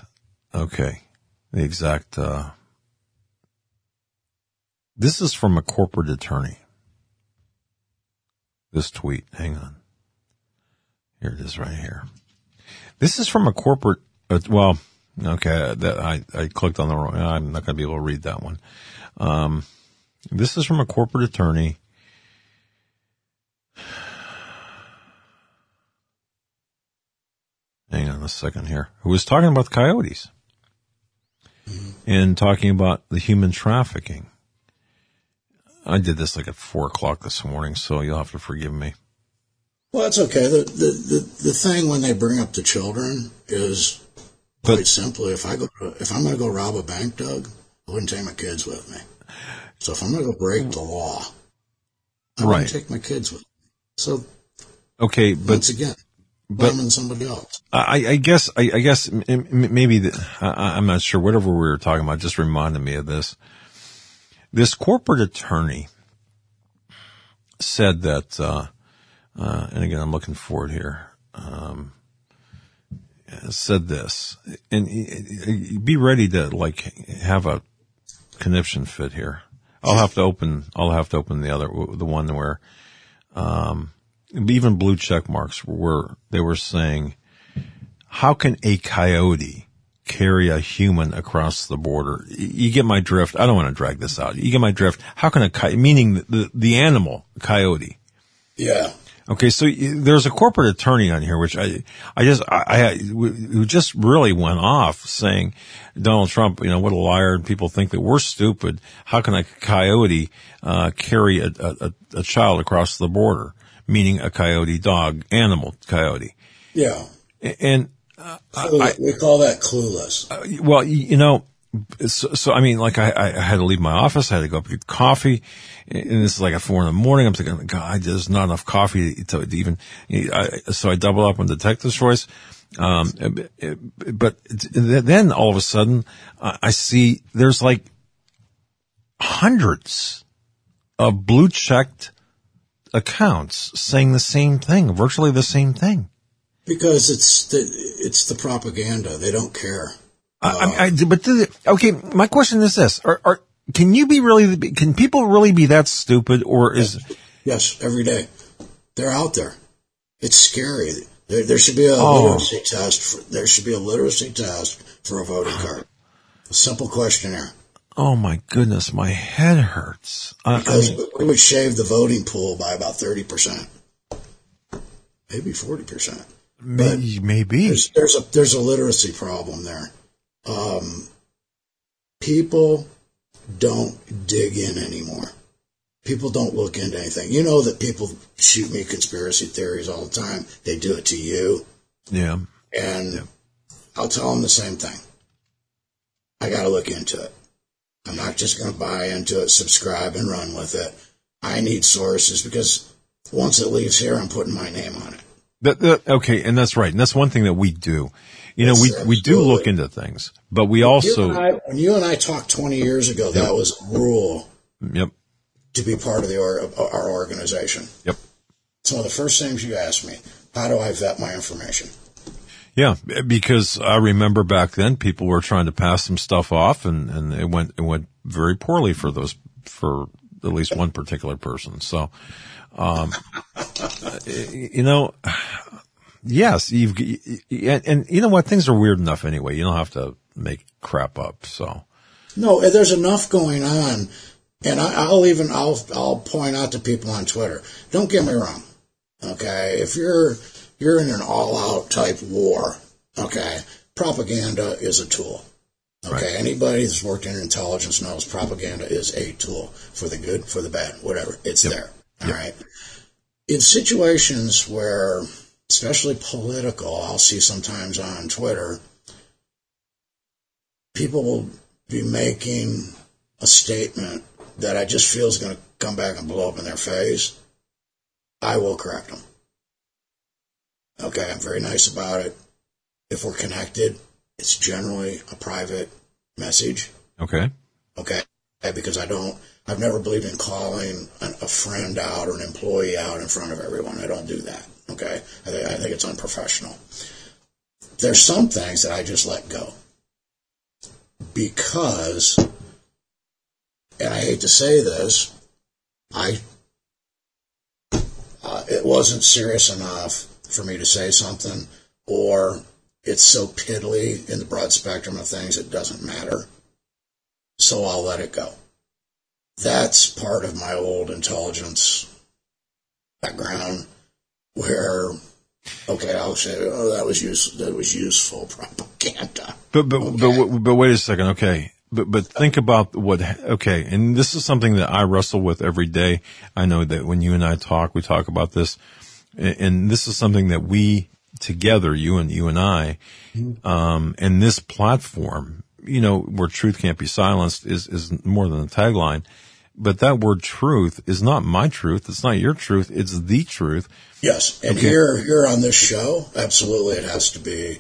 this is from a corporate attorney. This tweet, hang on. Here it is right here. This is from a corporate, I clicked on the wrong, I'm not going to be able to read that one. This is from a corporate attorney. Hang on a second here. Who was talking about the coyotes and talking about the human trafficking. I did this like at 4:00 this morning, so you'll have to forgive me. Well, that's okay. The thing when they bring up the children is quite simply, if I'm going to go rob a bank, Doug, I wouldn't take my kids with me. So if I'm going to go break the law, I wouldn't take my kids with me. So, okay, but once again, blaming somebody else. I guess maybe I'm not sure. Whatever we were talking about just reminded me of this. This corporate attorney said that, and again, I'm looking for it here. Said this, and be ready to like have a conniption fit here. I'll have to open the one where, even blue check marks they were saying, how can a coyote carry a human across the border? You get my drift. I don't want to drag this out. You get my drift. How can meaning the animal coyote? Yeah. Okay, so there's a corporate attorney on here, which who just really went off saying, Donald Trump, what a liar, and people think that we're stupid. How can a coyote carry a child across the border? Meaning a coyote dog, animal coyote. Yeah. And we call that clueless. So I mean, like I had to leave my office. I had to go up and get coffee, and this is like at 4 a.m. I'm thinking, God, there's not enough coffee to even. So I double up on Detective's Choice, but then all of a sudden I see there's like hundreds of blue checked accounts saying the same thing, virtually the same thing. Because it's the propaganda. They don't care. Okay, my question is this: can people really be that stupid, or is? Yes, every day. They're out there. It's scary. There should be a literacy test. There should be a literacy test for a voting card. A simple questionnaire. Oh my goodness, my head hurts. Because we would shave the voting pool by about 30%, maybe 40%. Maybe. There's a literacy problem there. People don't dig in anymore. People don't look into anything. You know that people shoot me conspiracy theories all the time. They do it to you. Yeah. And I'll tell them the same thing. I got to look into it. I'm not just going to buy into it, subscribe, and run with it. I need sources because once it leaves here, I'm putting my name on it. Okay, and that's right. And that's one thing that we do. We do look into things, but we also... When you and I talked 20 years ago, that was a rule. Yep. To be part of our organization. Yep. It's one of the first things you asked me. How do I vet my information? Yeah, because I remember back then people were trying to pass some stuff off, and it went very poorly for at least one particular person. So, yes, and you know what? Things are weird enough anyway. You don't have to make crap up. So, no, there's enough going on. And I'll point out to people on Twitter, don't get me wrong, okay? If you're in an all-out type war, okay, propaganda is a tool, okay? Right. Anybody that's worked in intelligence knows propaganda is a tool for the good, for the bad, whatever. It's there, all right? In situations where, especially political, I'll see sometimes on Twitter, people will be making a statement that I just feel is going to come back and blow up in their face. I will correct them. Okay, I'm very nice about it. If we're connected, it's generally a private message. Okay. Okay, because I've never believed in calling a friend out or an employee out in front of everyone. I don't do that. Okay, I think it's unprofessional. There's some things that I just let go because... And I hate to say this, it wasn't serious enough for me to say something, or it's so piddly in the broad spectrum of things it doesn't matter. So I'll let it go. That's part of my old intelligence background, where I'll say, that was useful propaganda. But wait a second, okay. But think about and this is something that I wrestle with every day. I know that when you and I talk, we talk about this, and this is something that we together, you and I, and this platform, where truth can't be silenced is more than a tagline. But that word truth is not my truth. It's not your truth. It's the truth. Yes. And here on this show, absolutely it has to be,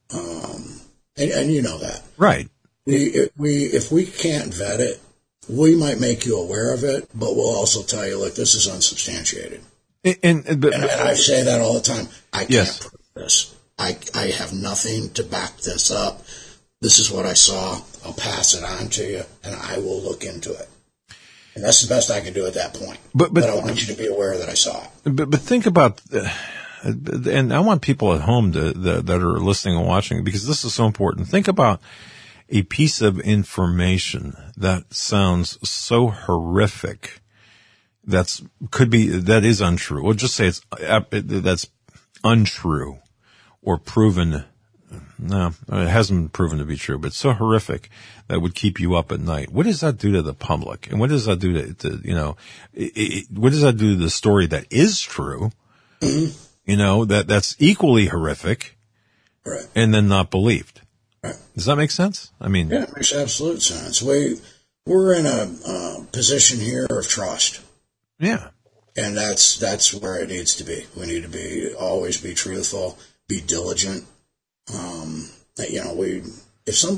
and you know that. Right. If we can't vet it, we might make you aware of it, but we'll also tell you, look, this is unsubstantiated. And I say that all the time. I can't prove this. I have nothing to back this up. This is what I saw. I'll pass it on to you, and I will look into it. And that's the best I can do at that point. But I want you to be aware that I saw it. But think about, and I want people at home that are listening and watching, because this is so important. Think about a piece of information that sounds so horrific that is untrue. We'll just say that's untrue or proven. No, it hasn't been proven to be true, but it's so horrific that would keep you up at night. What does that do to the public? And what does that do to what does that do to the story that is true? Mm-hmm. That's equally horrific, right? And then not believed. Right. Does that make sense? I mean, yeah, it makes absolute sense. We're in a position here of trust. Yeah. And that's where it needs to be. We need to always be truthful, be diligent.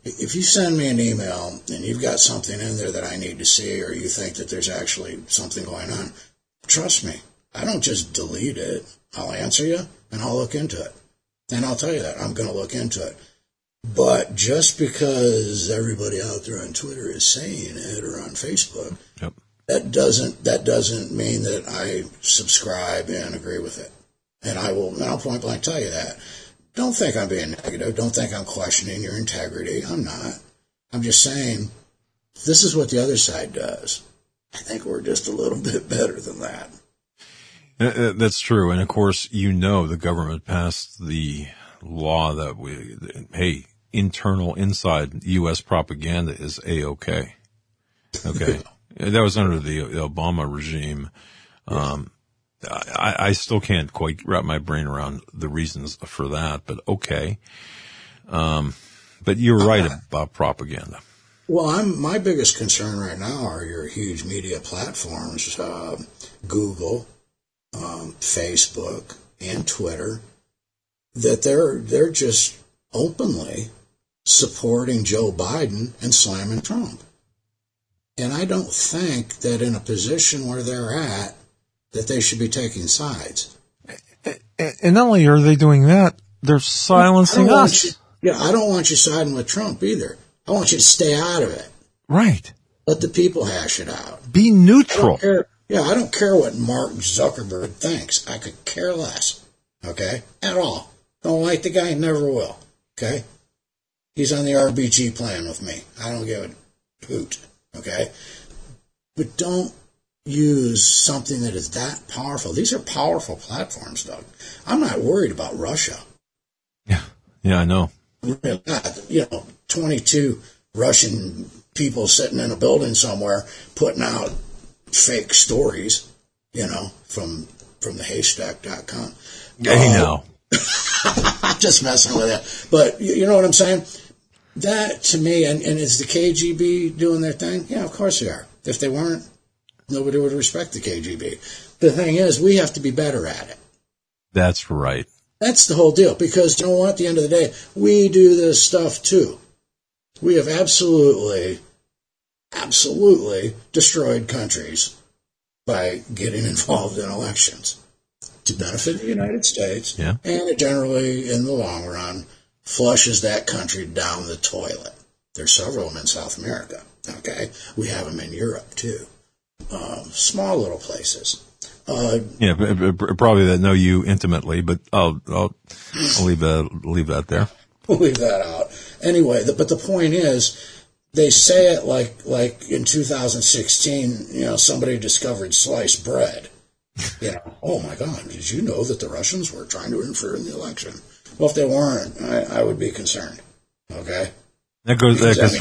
if you send me an email and you've got something in there that I need to see, or you think that there's actually something going on, trust me, I don't just delete it. I'll answer you and I'll look into it. And I'll tell you that I'm going to look into it. But just because everybody out there on Twitter is saying it, or on Facebook, Yep. that doesn't mean that I subscribe and agree with it. And I'll point blank tell you that. Don't think I'm being negative. Don't think I'm questioning your integrity. I'm not. I'm just saying this is what the other side does. I think we're just a little bit better than that. That's true. And of course, the government passed the law that inside U.S. propaganda is A-OK. Okay. That was under the Obama regime. I still can't quite wrap my brain around the reasons for that, but okay. But you're right about propaganda. Well, my biggest concern right now are your huge media platforms, Google, Facebook, and Twitter, that they're just openly supporting Joe Biden and slamming Trump. And I don't think that in a position where they're at, that they should be taking sides. And not only are they doing that, they're silencing us. I don't want you siding with Trump either. I want you to stay out of it. Right. Let the people hash it out. Be neutral. I don't care what Mark Zuckerberg thinks. I could care less. Okay? At all. Don't like the guy, never will. Okay? He's on the RBG plan with me. I don't give a hoot. Okay? But don't use something that is that powerful. These are powerful platforms, Doug. I'm not worried about Russia. Yeah, I know. 22 Russian people sitting in a building somewhere putting out fake stories, from the haystack.com. Hey, now. I'm just messing with it. But you know what I'm saying? That, to me, and is the KGB doing their thing? Yeah, of course they are. If they weren't, nobody would respect the KGB. The thing is, we have to be better at it. That's right. That's the whole deal. Because, you know what, at the end of the day, we do this stuff too. We have absolutely destroyed countries by getting involved in elections to benefit the United States. Yeah. And it generally, in the long run, flushes that country down the toilet. There's several of them in South America. Okay. We have them in Europe too. Small little places. Probably that know you intimately, but I'll leave that there. We'll leave that out. Anyway, but the point is, they say it like in 2016, somebody discovered sliced bread. Oh my God, did you know that the Russians were trying to interfere in the election? Well, if they weren't, I would be concerned. Okay? That goes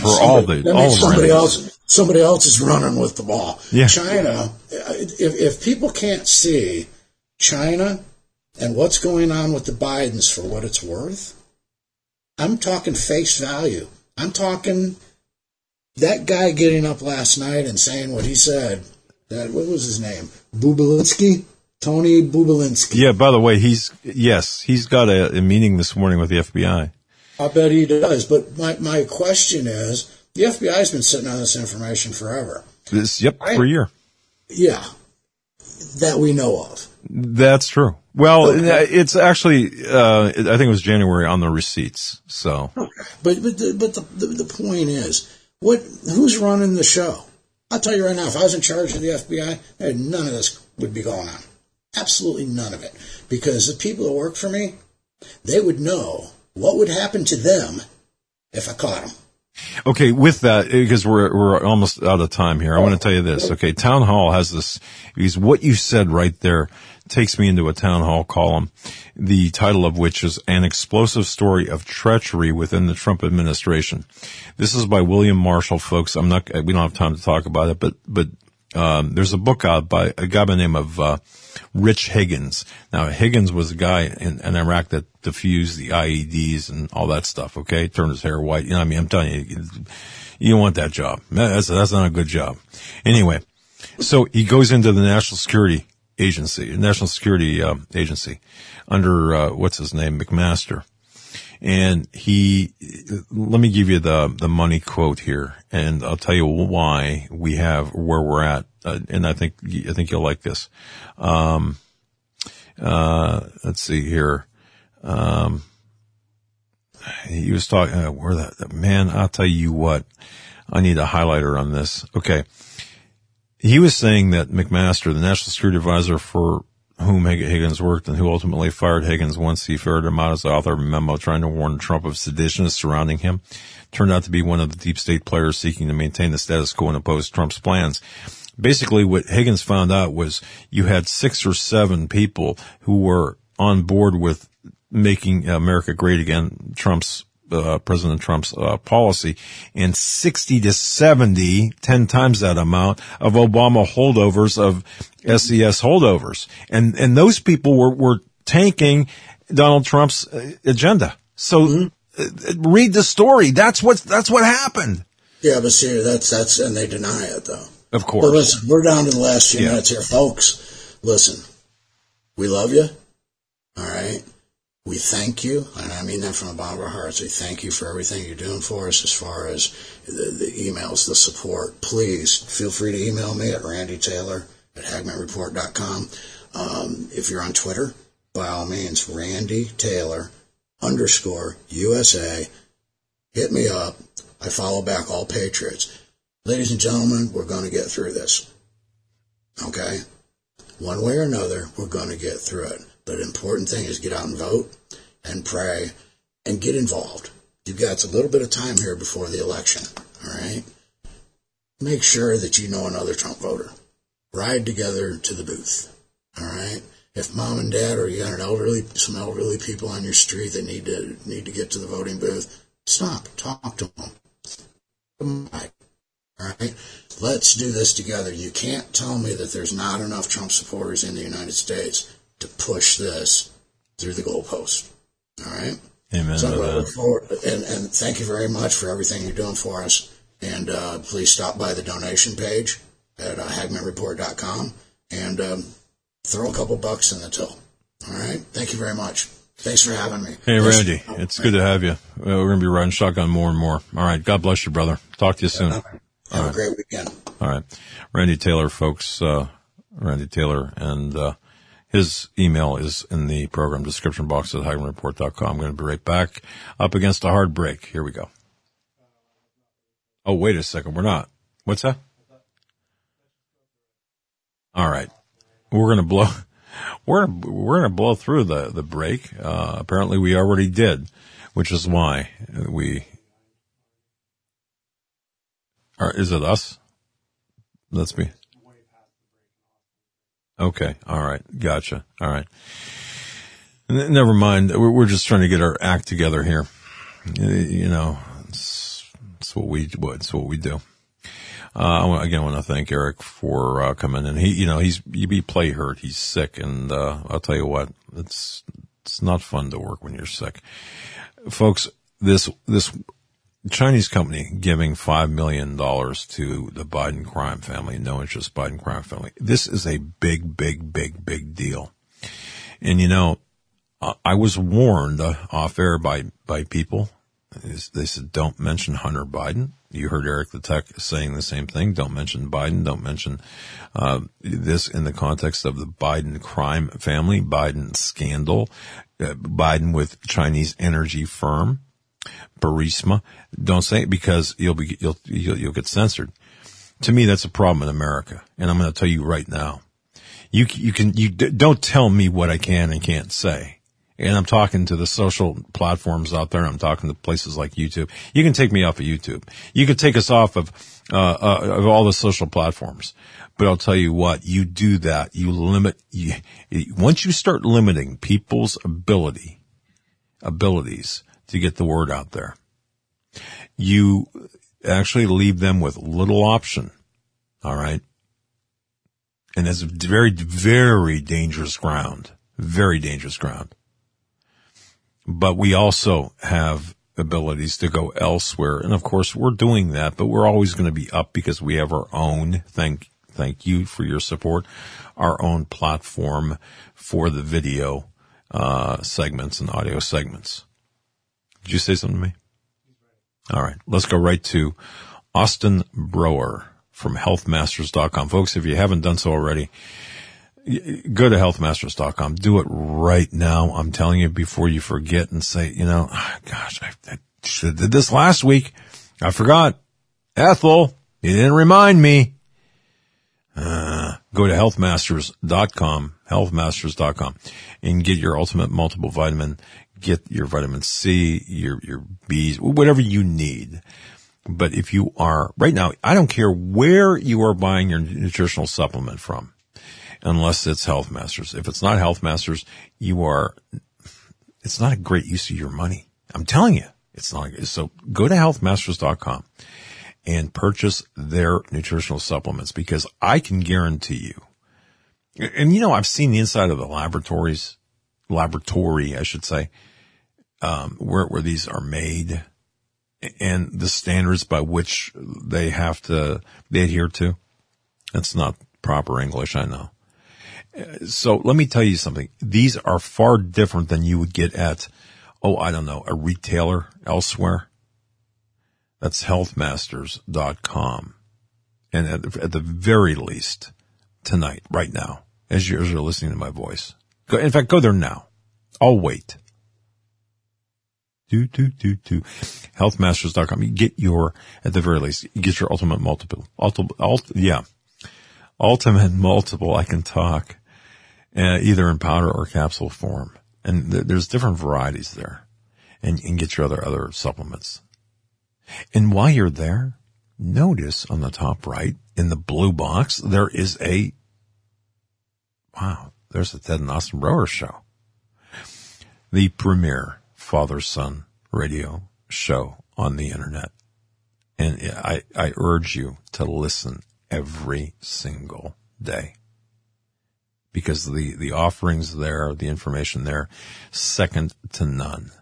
for somebody else is running with the ball. Yeah. China, if people can't see China and what's going on with the Bidens for what it's worth, I'm talking face value. I'm talking that guy getting up last night and saying what he said. What was his name? Bobulinski? Tony Bobulinski. Yeah, by the way, he's got a meeting this morning with the FBI. I bet he does. But my question is, the FBI's been sitting on this information forever. For a year. Yeah, that we know of. That's true. Well, it's actually, I think it was January on the receipts. So, okay. But the point is, who's running the show? I'll tell you right now, if I was in charge of the FBI, none of this would be going on. Absolutely none of it. Because the people that work for me, they would know what would happen to them if I caught them. Okay, with that, because we're almost out of time here, I want to tell you this. Okay, Town Hall has this, because what you said right there takes me into a Town Hall column, the title of which is An Explosive Story of Treachery Within the Trump Administration. This is by William Marshall, folks. We don't have time to talk about it, but there's a book out by a guy by the name of Rich Higgins. Now, Higgins was a guy in Iraq that diffused the IEDs and all that stuff, okay? Turned his hair white. I'm telling you, you don't want that job. That's not a good job. Anyway, so he goes into the National Security Agency under, what's his name, McMaster. And let me give you the money quote here, and I'll tell you why we have where we're at. And I think you'll like this. Let's see here. He was talking, man, I'll tell you what, I need a highlighter on this. Okay. He was saying that McMaster, the National Security Advisor for whom Higgins worked and who ultimately fired Higgins once he ferreted him out as the author of a memo trying to warn Trump of seditionists surrounding him, turned out to be one of the deep state players seeking to maintain the status quo and oppose Trump's plans. Basically, what Higgins found out was you had 6 or 7 people who were on board with making America great again, President Trump's policy, and 60 to 70, 10 times that amount of Obama holdovers, of SES holdovers. And those people were tanking Donald Trump's agenda. So read the story. That's what happened. Yeah, but see, that's, and they deny it though. Of course. But listen, we're down to the last few minutes here, folks. Listen, we love you. All right. We thank you, and I mean that from the bottom of our hearts. We thank you for everything you're doing for us as far as the emails, the support. Please feel free to email me at randytaylor@hagmanreport.com. If you're on Twitter, by all means, randytaylor_USA. Hit me up. I follow back all patriots. Ladies and gentlemen, we're going to get through this. Okay? One way or another, we're going to get through it. But the important thing is get out and vote and pray and get involved. You've got a little bit of time here before the election, all right? Make sure that you know another Trump voter. Ride together to the booth, all right? If mom and dad or you got some elderly people on your street that need to get to the voting booth, stop, talk to them. Come by, all right? Let's do this together. You can't tell me that there's not enough Trump supporters in the United States to push this through the goalpost. All right? Amen. So I look forward, and thank you very much for everything you're doing for us. And please stop by the donation page at hagmanreport.com and throw a couple bucks in the till. All right? Thank you very much. Thanks for having me. Hey, Randy, it's good to have you. We're going to be riding shotgun more and more. All right. God bless you, brother. Talk to you soon. Have a great weekend. All right. Randy Taylor, folks. Randy Taylor, and his email is in the program description box at hagmanreport.com. I'm going to be right back. Up against a hard break. Here we go. Oh, wait a second. We're not. What's that? All right. We're going to blow. We're going to blow through the break. Apparently we already did, which is why is it us? Let's be. Okay. All right. Gotcha. All right. Never mind. We're just trying to get our act together here. You know, it's what we do. I want to thank Eric for coming in. He's play hurt. He's sick, and I'll tell you what, it's not fun to work when you're sick, folks. This Chinese company giving $5 million to the Biden crime family, no interest Biden crime family. This is a big deal. And I was warned off air by people. They said, don't mention Hunter Biden. You heard Eric the Tech saying the same thing. Don't mention Biden. Don't mention this in the context of the Biden crime family, Biden scandal, Biden with Chinese energy firm, Burisma. Don't say it because you'll get censored. To me, that's a problem in America, and I'm going to tell you right now. You don't tell me what I can and can't say. And I'm talking to the social platforms out there. I'm talking to places like YouTube. You can take me off of YouTube. You can take us off of all the social platforms. But I'll tell you what, you do that. You limit, once you start limiting people's abilities to get the word out there, you actually leave them with little option. All right. And it's very, very dangerous ground. Very dangerous ground. But we also have abilities to go elsewhere. And of course, we're doing that, but we're always going to be up because we have our own, thank you for your support, our own platform for the video segments and audio segments. Did you say something to me? All right. Let's go right to Austin Brower from healthmasters.com. Folks, if you haven't done so already, go to healthmasters.com. Do it right now. I'm telling you, before you forget and say, gosh, I should have did this last week. I forgot. Ethel, you didn't remind me. Go to healthmasters.com, and get your ultimate multiple vitamin. Get your vitamin C, your B's, whatever you need. But if you are, right now, I don't care where you are buying your nutritional supplement from, unless it's Health Masters. If it's not Health Masters, it's not a great use of your money. I'm telling you, it's not. So go to healthmasters.com and purchase their nutritional supplements, because I can guarantee you, and I've seen the inside of the laboratory, I should say, where these are made, and the standards by which they adhere to. That's not proper English, I know. So let me tell you something. These are far different than you would get at, a retailer elsewhere. That's healthmasters.com. And at the very least, tonight, right now, as you're listening to my voice, in fact, go there now. I'll wait. Healthmasters.com. You get at the very least, you get your ultimate multiple. Ultimate multiple. I can talk, either in powder or capsule form. And there's different varieties there, and get your other supplements. And while you're there, notice on the top right in the blue box, there's a Ted and Austin Brower show. The premier father-son radio show on the internet. And I urge you to listen every single day, because the offerings there, the information there, second to none.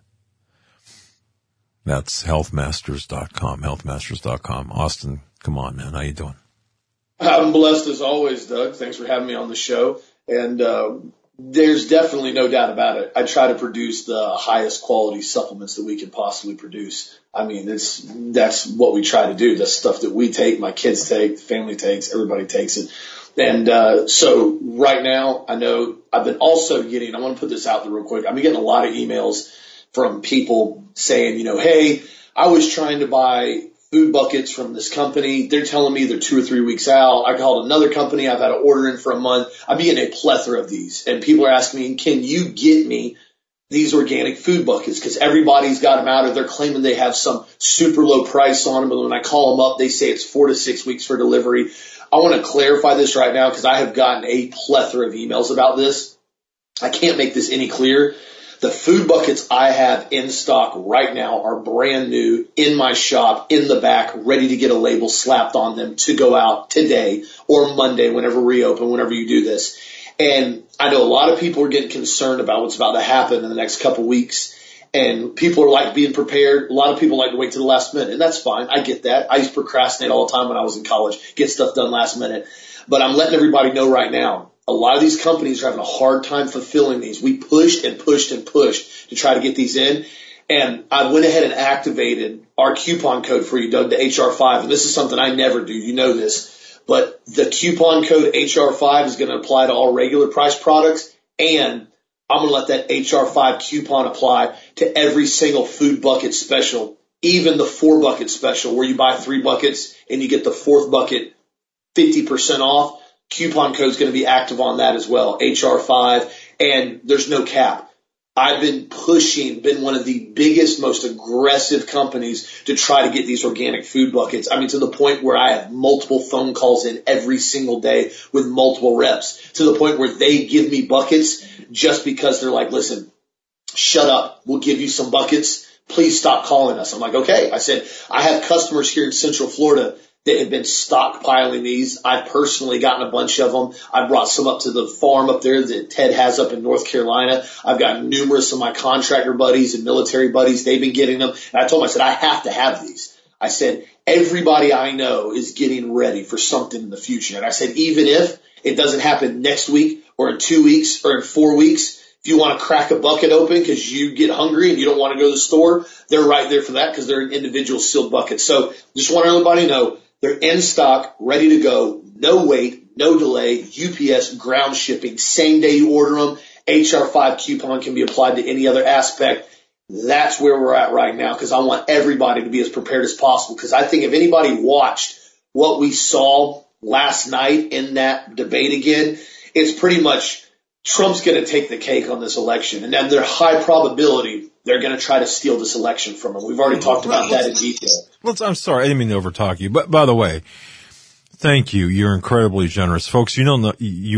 That's healthmasters.com, healthmasters.com. Austin, come on, man. How you doing? I'm blessed as always, Doug. Thanks for having me on the show. And there's definitely no doubt about it. I try to produce the highest quality supplements that we can possibly produce. I mean, that's what we try to do. The stuff that we take, my kids take, the family takes, everybody takes it. And so right now, I know I've been also getting, I want to put this out there real quick. I've been getting a lot of emails from people saying, hey, I was trying to buy food buckets from this company. They're telling me they're 2 or 3 weeks out. I called another company. I've had an order in for a month. I'm getting a plethora of these. And people are asking me, can you get me these organic food buckets? Because everybody's got them out, or they're claiming they have some super low price on them. But when I call them up, they say it's 4 to 6 weeks for delivery. I want to clarify this right now, because I have gotten a plethora of emails about this. I can't make this any clearer. The food buckets I have in stock right now are brand new in my shop, in the back, ready to get a label slapped on them to go out today or Monday, whenever we open, whenever you do this. And I know a lot of people are getting concerned about what's about to happen in the next couple of weeks. And people are like being prepared. A lot of people like to wait to the last minute, and that's fine. I get that. I used to procrastinate all the time when I was in college, get stuff done last minute. But I'm letting everybody know right now, a lot of these companies are having a hard time fulfilling these. We pushed and pushed and pushed to try to get these in. And I went ahead and activated our coupon code for you, Doug, the HR5. And this is something I never do. You know this. But the coupon code HR5 is going to apply to all regular price products. And I'm going to let that HR5 coupon apply to every single food bucket special, even the 4 bucket special, where you buy 3 buckets and you get the 4th bucket 50% off. Coupon code is going to be active on that as well, HR5, and there's no cap. I've been been one of the biggest, most aggressive companies to try to get these organic food buckets. I mean, to the point where I have multiple phone calls in every single day with multiple reps, to the point where they give me buckets just because they're like, listen, shut up. We'll give you some buckets. Please stop calling us. I'm like, okay. I said, I have customers here in Central Florida that have been stockpiling these. I've personally gotten a bunch of them. I brought some up to the farm up there that Ted has up in North Carolina. I've got numerous of my contractor buddies and military buddies. They've been getting them. And I told them, I said, I have to have these. I said, everybody I know is getting ready for something in the future. And I said, even if it doesn't happen next week or in 2 weeks or in 4 weeks, if If you want to crack a bucket open because you get hungry and you don't want to go to the store, they're right there for that because they're in individual sealed buckets. So just want everybody to know they're in stock, ready to go, no wait, no delay, UPS, ground shipping, same day you order them. HR5 coupon can be applied to any other aspect. That's where we're at right now because I want everybody to be as prepared as possible because I think if anybody watched what we saw last night in that debate again, it's pretty much Trump's going to take the cake on this election. And then there's high probability they're going to try to steal this election from him. We've already talked about that in detail. I'm sorry. I didn't mean to overtalk you. But by the way, thank you. You're incredibly generous. Folks, you don't know,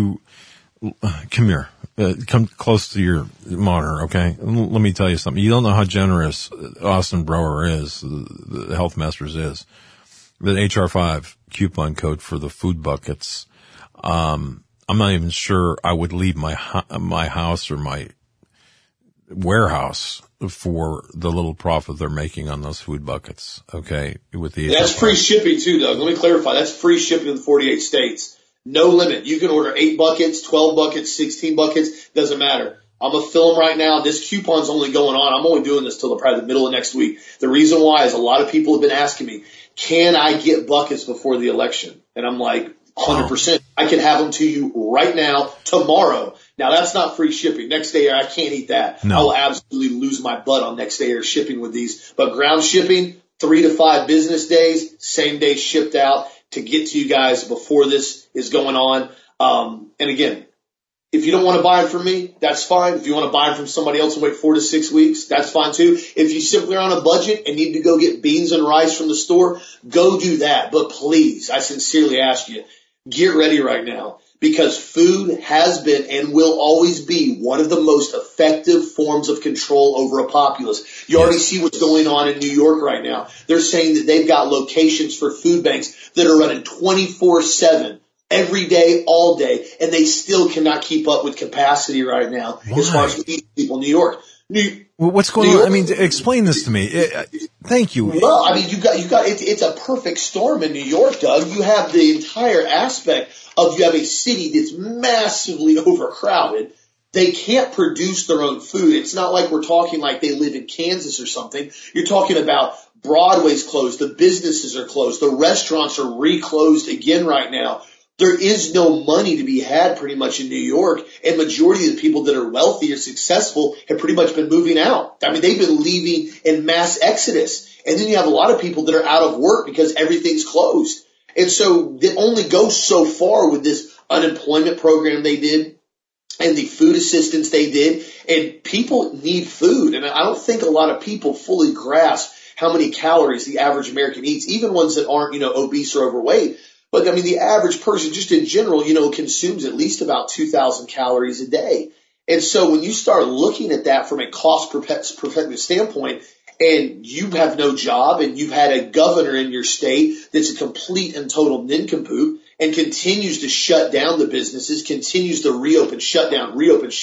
come here. Come close to your monitor, okay? Let me tell you something. You don't know how generous Austin Brower is, the Health Masters is. The HR5 coupon code for the food buckets. I'm not even sure I would leave my house or my warehouse for the little profit they're making on those food buckets, okay? With the That's free shipping too, Doug. Let me clarify. That's free shipping in the 48 states. No limit. You can order 8 buckets, 12 buckets, 16 buckets. Doesn't matter. I'm going to fill them right now. This coupon's only going on. I'm only doing this till probably the middle of next week. The reason why is a lot of people have been asking me, can I get buckets before the election? And I'm like, 100%. I can have them to you right now, tomorrow. Now, that's not free shipping. Next day air, I can't eat that. No. I will absolutely lose my butt on next day air shipping with these. But ground shipping, 3 to 5 business days, same day shipped out to get to you guys before this is going on. And again, if you don't want to buy it from me, that's fine. If you want to buy it from somebody else and wait 4 to 6 weeks, that's fine too. If you simply are on a budget and need to go get beans and rice from the store, go do that. But please, I sincerely ask you, get ready right now because food has been and will always be one of the most effective forms of control over a populace. You already see what's going on in New York right now. They're saying that they've got locations for food banks that are running 24/7. Every day, all day, and they still cannot keep up with capacity right now. Why? As far as people in New York. What's going on? I mean, explain this to me. Thank you. Well, I mean, you got, it's a perfect storm in New York, Doug. You have the entire aspect of you have a city that's massively overcrowded. They can't produce their own food. It's not like we're talking like they live in Kansas or something. You're talking about Broadway's closed. The businesses are closed. The restaurants are reclosed again right now. There is no money to be had pretty much in New York, and majority of the people that are wealthy or successful have pretty much been moving out. I mean, they've been leaving in mass exodus. And then you have a lot of people that are out of work because everything's closed. And so it only goes so far with this unemployment program they did and the food assistance they did. And people need food. And I don't think a lot of people fully grasp how many calories the average American eats, even ones that aren't, obese or overweight. But I mean, the average person just in general, consumes at least about 2,000 calories a day. And so when you start looking at that from a cost perspective standpoint, and you have no job and you've had a governor in your state that's a complete and total nincompoop and continues to shut down the businesses, continues to reopen, shut down,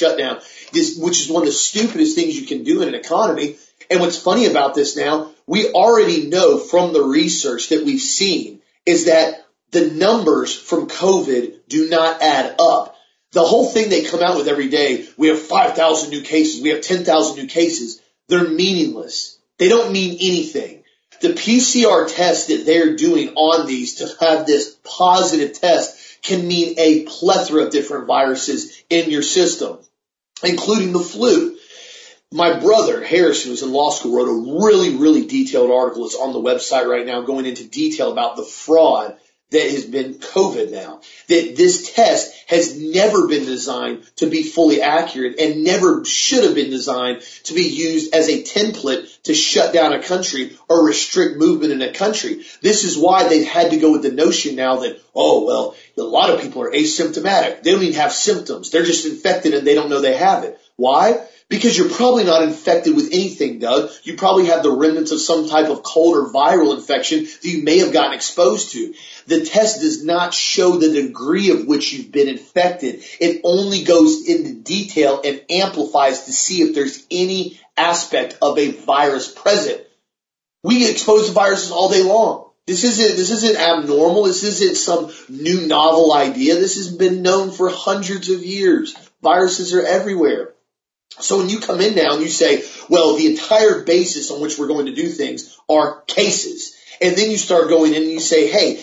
this, which is one of the stupidest things you can do in an economy. And what's funny about this now, we already know from the research that we've seen is that the numbers from COVID do not add up. The whole thing they come out with every day, we have 5,000 new cases, we have 10,000 new cases, they're meaningless. They don't mean anything. The PCR test that they're doing on these to have this positive test can mean a plethora of different viruses in your system, including the flu. My brother, Harrison, who's in law school, wrote a really, really detailed article. It's on the website right now going into detail about the fraud that has been COVID now, that this test has never been designed to be fully accurate and never should have been designed to be used as a template to shut down a country or restrict movement in a country. This is why they've had to go with the notion now that, a lot of people are asymptomatic. They don't even have symptoms. They're just infected and they don't know they have it. Why? Because you're probably not infected with anything, Doug. You probably have the remnants of some type of cold or viral infection that you may have gotten exposed to. The test does not show the degree of which you've been infected. It only goes into detail and amplifies to see if there's any aspect of a virus present. We get exposed to viruses all day long. This isn't abnormal. This isn't some new novel idea. This has been known for hundreds of years. Viruses are everywhere. So when you come in now and you say, well, the entire basis on which we're going to do things are cases. And then you start going in and you say, hey,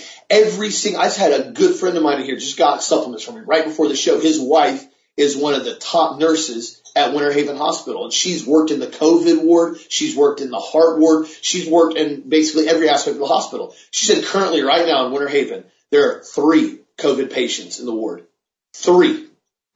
I just had a good friend of mine in here just got supplements from me right before the show. His wife is one of the top nurses at Winter Haven Hospital, and she's worked in the COVID ward. She's worked in the heart ward. She's worked in basically every aspect of the hospital. She said currently right now in Winter Haven, there are 3 COVID patients in the ward. 3.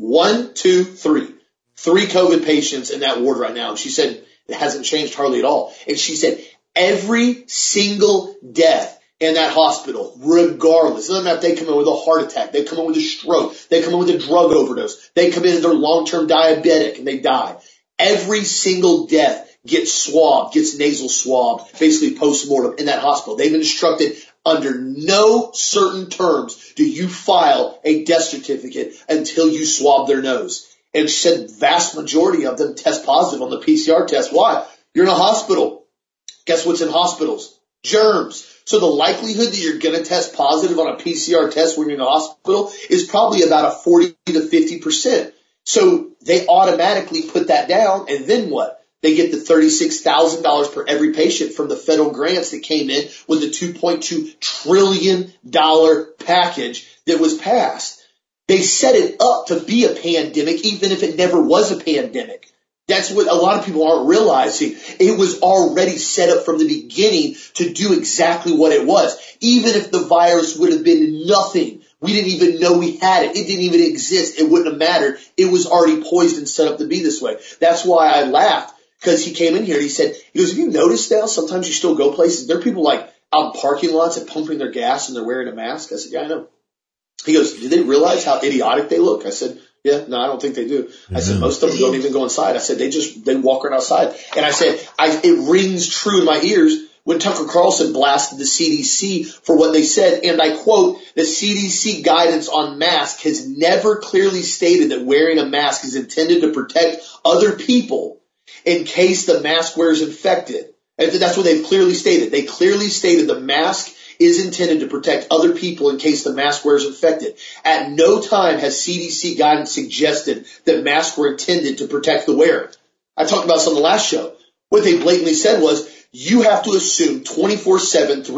1, 2, 3. 3 COVID patients in that ward right now. And she said it hasn't changed hardly at all. And she said every single death in that hospital, regardless, it doesn't matter if they come in with a heart attack, they come in with a stroke, they come in with a drug overdose, they come in and they're long-term diabetic and they die. Every single death gets swabbed, gets nasal swabbed, basically post-mortem in that hospital. They've been instructed under no certain terms do you file a death certificate until you swab their nose. And she said vast majority of them test positive on the PCR test. Why? You're in a hospital. Guess what's in hospitals? Germs. So the likelihood that you're going to test positive on a PCR test when you're in a hospital is probably about a 40 to 50%. So they automatically put that down. And then what? They get the $36,000 per every patient from the federal grants that came in with the $2.2 trillion package that was passed. They set it up to be a pandemic, even if it never was a pandemic. That's what a lot of people aren't realizing. It was already set up from the beginning to do exactly what it was. Even if the virus would have been nothing, we didn't even know we had it. It didn't even exist. It wouldn't have mattered. It was already poised and set up to be this way. That's why I laughed, because he came in here and he said, have you noticed now sometimes you still go places? There are people like out in parking lots and pumping their gas and they're wearing a mask. I said, yeah, I know. He goes, do they realize how idiotic they look? I said, yeah, no, I don't think they do. I said, most of them don't even go inside. I said, they walk around outside. And I said, it rings true in my ears when Tucker Carlson blasted the CDC for what they said. And I quote, the CDC guidance on masks has never clearly stated that wearing a mask is intended to protect other people in case the mask wearer is infected. And that's what they've clearly stated. They clearly stated the mask is intended to protect other people in case the mask wearer is infected. At no time has CDC guidance suggested that masks were intended to protect the wearer. I talked about this on the last show. What they blatantly said was, you have to assume 24/7,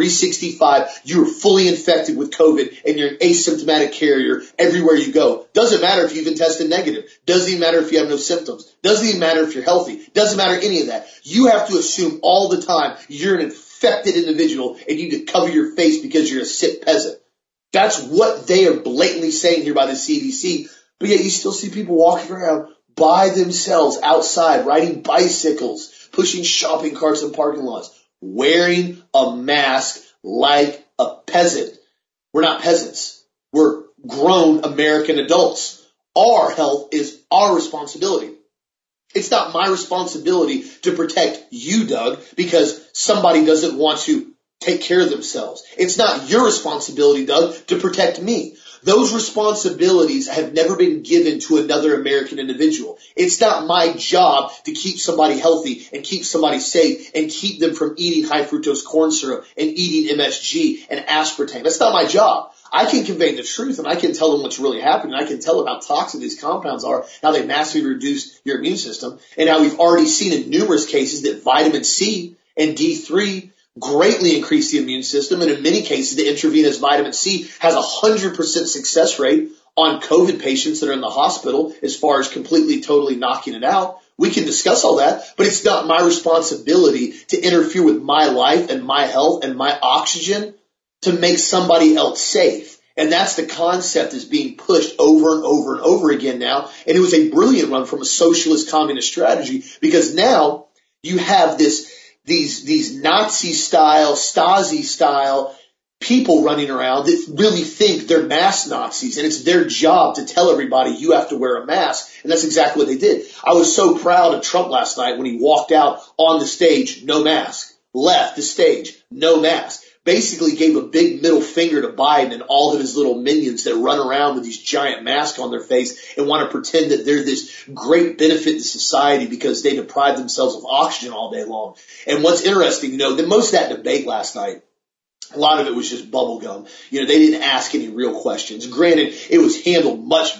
365, you're fully infected with COVID and you're an asymptomatic carrier everywhere you go. Doesn't matter if you've been tested negative. Doesn't even matter if you have no symptoms. Doesn't even matter if you're healthy. Doesn't matter any of that. You have to assume all the time you're an infected individual and you need to cover your face because you're a sick peasant. That's what they are blatantly saying here by the CDC. But yet you still see people walking around by themselves outside, riding bicycles, pushing shopping carts in parking lots, wearing a mask like a peasant. We're not peasants. We're grown American adults. Our health is our responsibility. It's not my responsibility to protect you, Doug, because somebody doesn't want to take care of themselves. It's not your responsibility, Doug, to protect me. Those responsibilities have never been given to another American individual. It's not my job to keep somebody healthy and keep somebody safe and keep them from eating high fructose corn syrup and eating MSG and aspartame. That's not my job. I can convey the truth and I can tell them what's really happening. I can tell them how toxic these compounds are, how they massively reduce your immune system, and how we've already seen in numerous cases that vitamin C and D3 greatly increase the immune system, and in many cases the intravenous vitamin C has 100% success rate on COVID patients that are in the hospital as far as completely, totally knocking it out. We can discuss all that, but it's not my responsibility to interfere with my life and my health and my oxygen to make somebody else safe. And that's the concept that's being pushed over and over and over again now. And it was a brilliant run from a socialist communist strategy, because now you have these Nazi style, Stasi style people running around that really think they're mass Nazis, and it's their job to tell everybody you have to wear a mask. And that's exactly what they did. I was so proud of Trump last night when he walked out on the stage, no mask, left the stage, no mask. Basically gave a big middle finger to Biden and all of his little minions that run around with these giant masks on their face and want to pretend that they're this great benefit to society because they deprive themselves of oxygen all day long. And what's interesting, that most of that debate last night, a lot of it was just bubblegum. They didn't ask any real questions. Granted, it was handled much better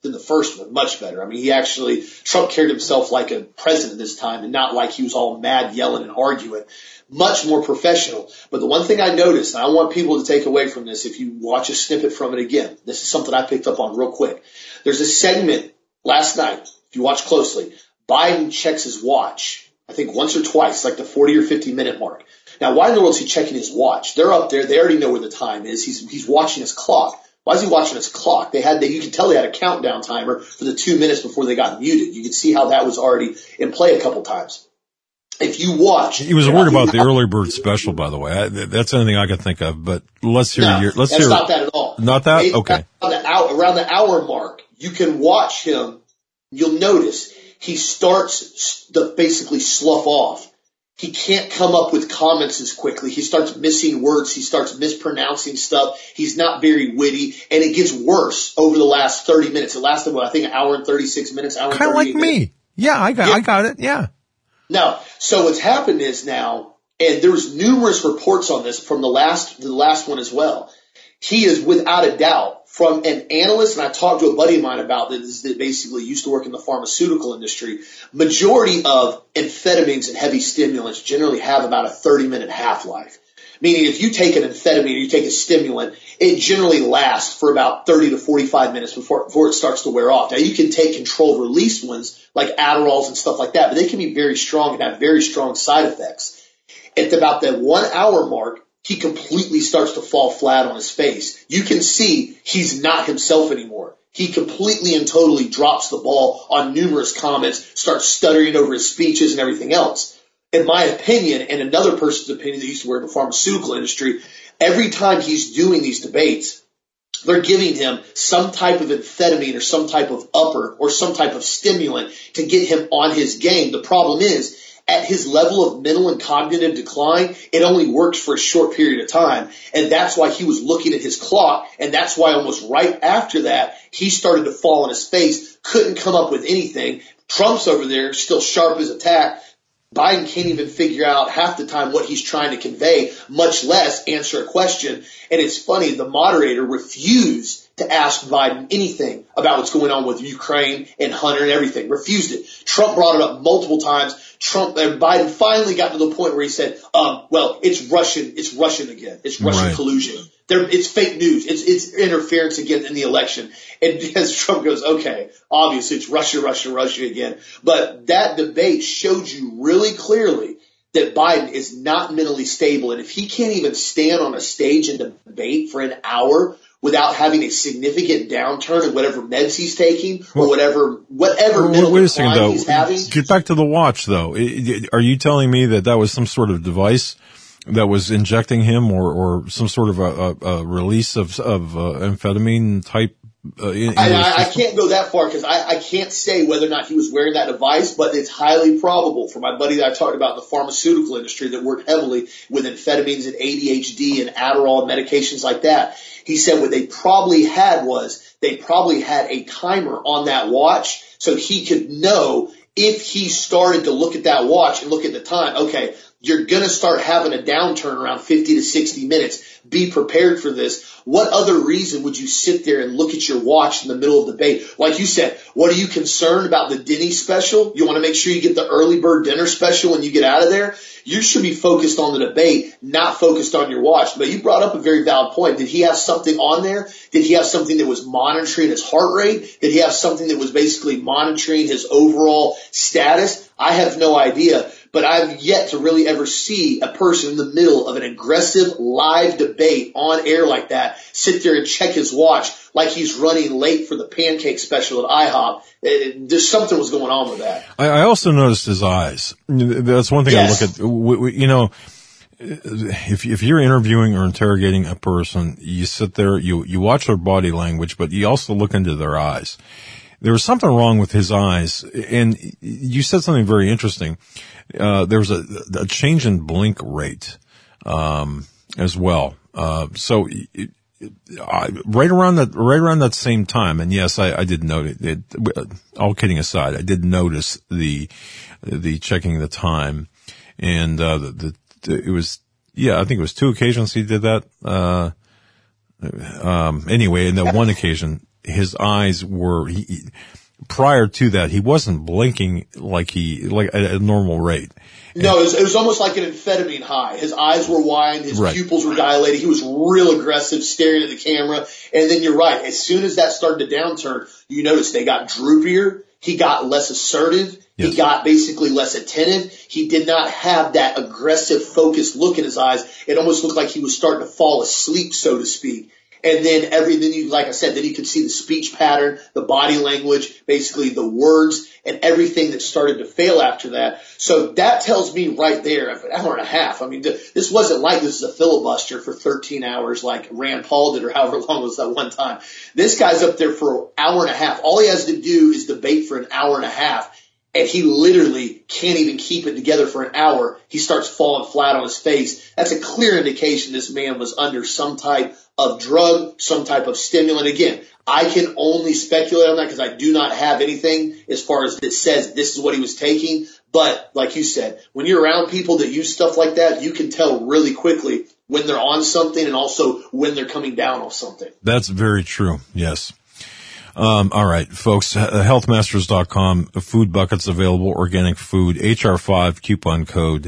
than the first one, much better. I mean, Trump carried himself like a president this time and not like he was all mad, yelling and arguing. Much more professional. But the one thing I noticed, and I want people to take away from this, if you watch a snippet from it again, this is something I picked up on real quick. There's a segment last night, if you watch closely, Biden checks his watch, I think once or twice, like the 40 or 50 minute mark. Now, why in the world is he checking his watch? They're up there. They already know where the time is. He's watching his clock. Why is he watching his clock? You can tell they had a countdown timer for the 2 minutes before they got muted. You could see how that was already in play a couple times. If you watch, he was worried about the early bird special, by the way. That's the only thing I could think of. But let's hear that's not that at all. Not that? Okay. Around the hour mark, you can watch him. You'll notice he starts to basically slough off. He can't come up with comments as quickly. He starts missing words. He starts mispronouncing stuff. He's not very witty, and it gets worse over the last 30 minutes. It lasted, I think, an hour and 36 minutes. Kind of like me. Yeah, I got it. Yeah. Now, so what's happened is now, and there's numerous reports on this from the last one as well. He is without a doubt from an analyst, and I talked to a buddy of mine about this that basically used to work in the pharmaceutical industry. Majority of amphetamines and heavy stimulants generally have about a 30-minute half-life. Meaning if you take an amphetamine or you take a stimulant, it generally lasts for about 30 to 45 minutes before it starts to wear off. Now, you can take controlled release ones like Adderalls and stuff like that, but they can be very strong and have very strong side effects. At about the 1 hour mark, he completely starts to fall flat on his face. You can see he's not himself anymore. He completely and totally drops the ball on numerous comments, starts stuttering over his speeches and everything else. In my opinion, and another person's opinion that used to work in the pharmaceutical industry, every time he's doing these debates, they're giving him some type of amphetamine or some type of upper or some type of stimulant to get him on his game. The problem is, at his level of mental and cognitive decline, it only works for a short period of time. And that's why he was looking at his clock. And that's why almost right after that, he started to fall on his face, couldn't come up with anything. Trump's over there, still sharp as a tack. Biden can't even figure out half the time what he's trying to convey, much less answer a question. And it's funny, the moderator refused to ask Biden anything about what's going on with Ukraine and Hunter and everything. Refused it. Trump brought it up multiple times. Biden finally got to the point where he said, it's Russian again. It's Russian collusion. It's fake news. It's interference again in the election. And because Trump goes, okay, obviously it's Russia again. But that debate showed you really clearly that Biden is not mentally stable. And if he can't even stand on a stage and debate for an hour without having a significant downturn in whatever meds he's taking or whatever mental decline he's having. Get back to the watch, though. Are you telling me that was some sort of device that was injecting him or some sort of a release of amphetamine type? I can't go that far because I can't say whether or not he was wearing that device, but it's highly probable for my buddy that I talked about in the pharmaceutical industry that worked heavily with amphetamines and ADHD and Adderall and medications like that. He said what they probably had a timer on that watch so he could know if he started to look at that watch and look at the time, okay, you're going to start having a downturn around 50 to 60 minutes. Be prepared for this. What other reason would you sit there and look at your watch in the middle of the debate? Like you said, what are you concerned about the Denny's special? You want to make sure you get the early bird dinner special when you get out of there? You should be focused on the debate, not focused on your watch. But you brought up a very valid point. Did he have something on there? Did he have something that was monitoring his heart rate? Did he have something that was basically monitoring his overall status? I have no idea. But I've yet to really ever see a person in the middle of an aggressive live debate on air like that sit there and check his watch like he's running late for the pancake special at IHOP. There's something was going on with that. I also noticed his eyes. That's one thing Yes. I look at. You know, if you're interviewing or interrogating a person, you sit there, you watch their body language, but you also look into their eyes. There was something wrong with his eyes, and you said something very interesting. There was a change in blink rate, as well. So right around that same time, and yes, I did note it. All kidding aside, I did notice the checking the time, and it was, I think it was 2 occasions he did that. Anyway, in that one occasion, his eyes were, prior to that, he wasn't blinking like at a normal rate. No, it was almost like an amphetamine high. His eyes were wide, his pupils were dilated. He was real aggressive, staring at the camera. And then you're right. As soon as that started to downturn, you notice they got droopier. He got less assertive. Yes. He got basically less attentive. He did not have that aggressive, focused look in his eyes. It almost looked like he was starting to fall asleep, so to speak. And then like I said, then you could see the speech pattern, the body language, basically the words and everything that started to fail after that. So that tells me right there, an hour and a half. I mean, this wasn't like this is a filibuster for 13 hours like Rand Paul did or however long it was that one time. This guy's up there for an hour and a half. All he has to do is debate for an hour and a half. And he literally can't even keep it together for an hour. He starts falling flat on his face. That's a clear indication this man was under some type of drug, some type of stimulant. Again, I can only speculate on that because I do not have anything as far as that says this is what he was taking. But like you said, when you're around people that use stuff like that, you can tell really quickly when they're on something and also when they're coming down off something. That's very true. Yes. All right, folks, healthmasters.com, food buckets available, organic food, HR5 coupon code.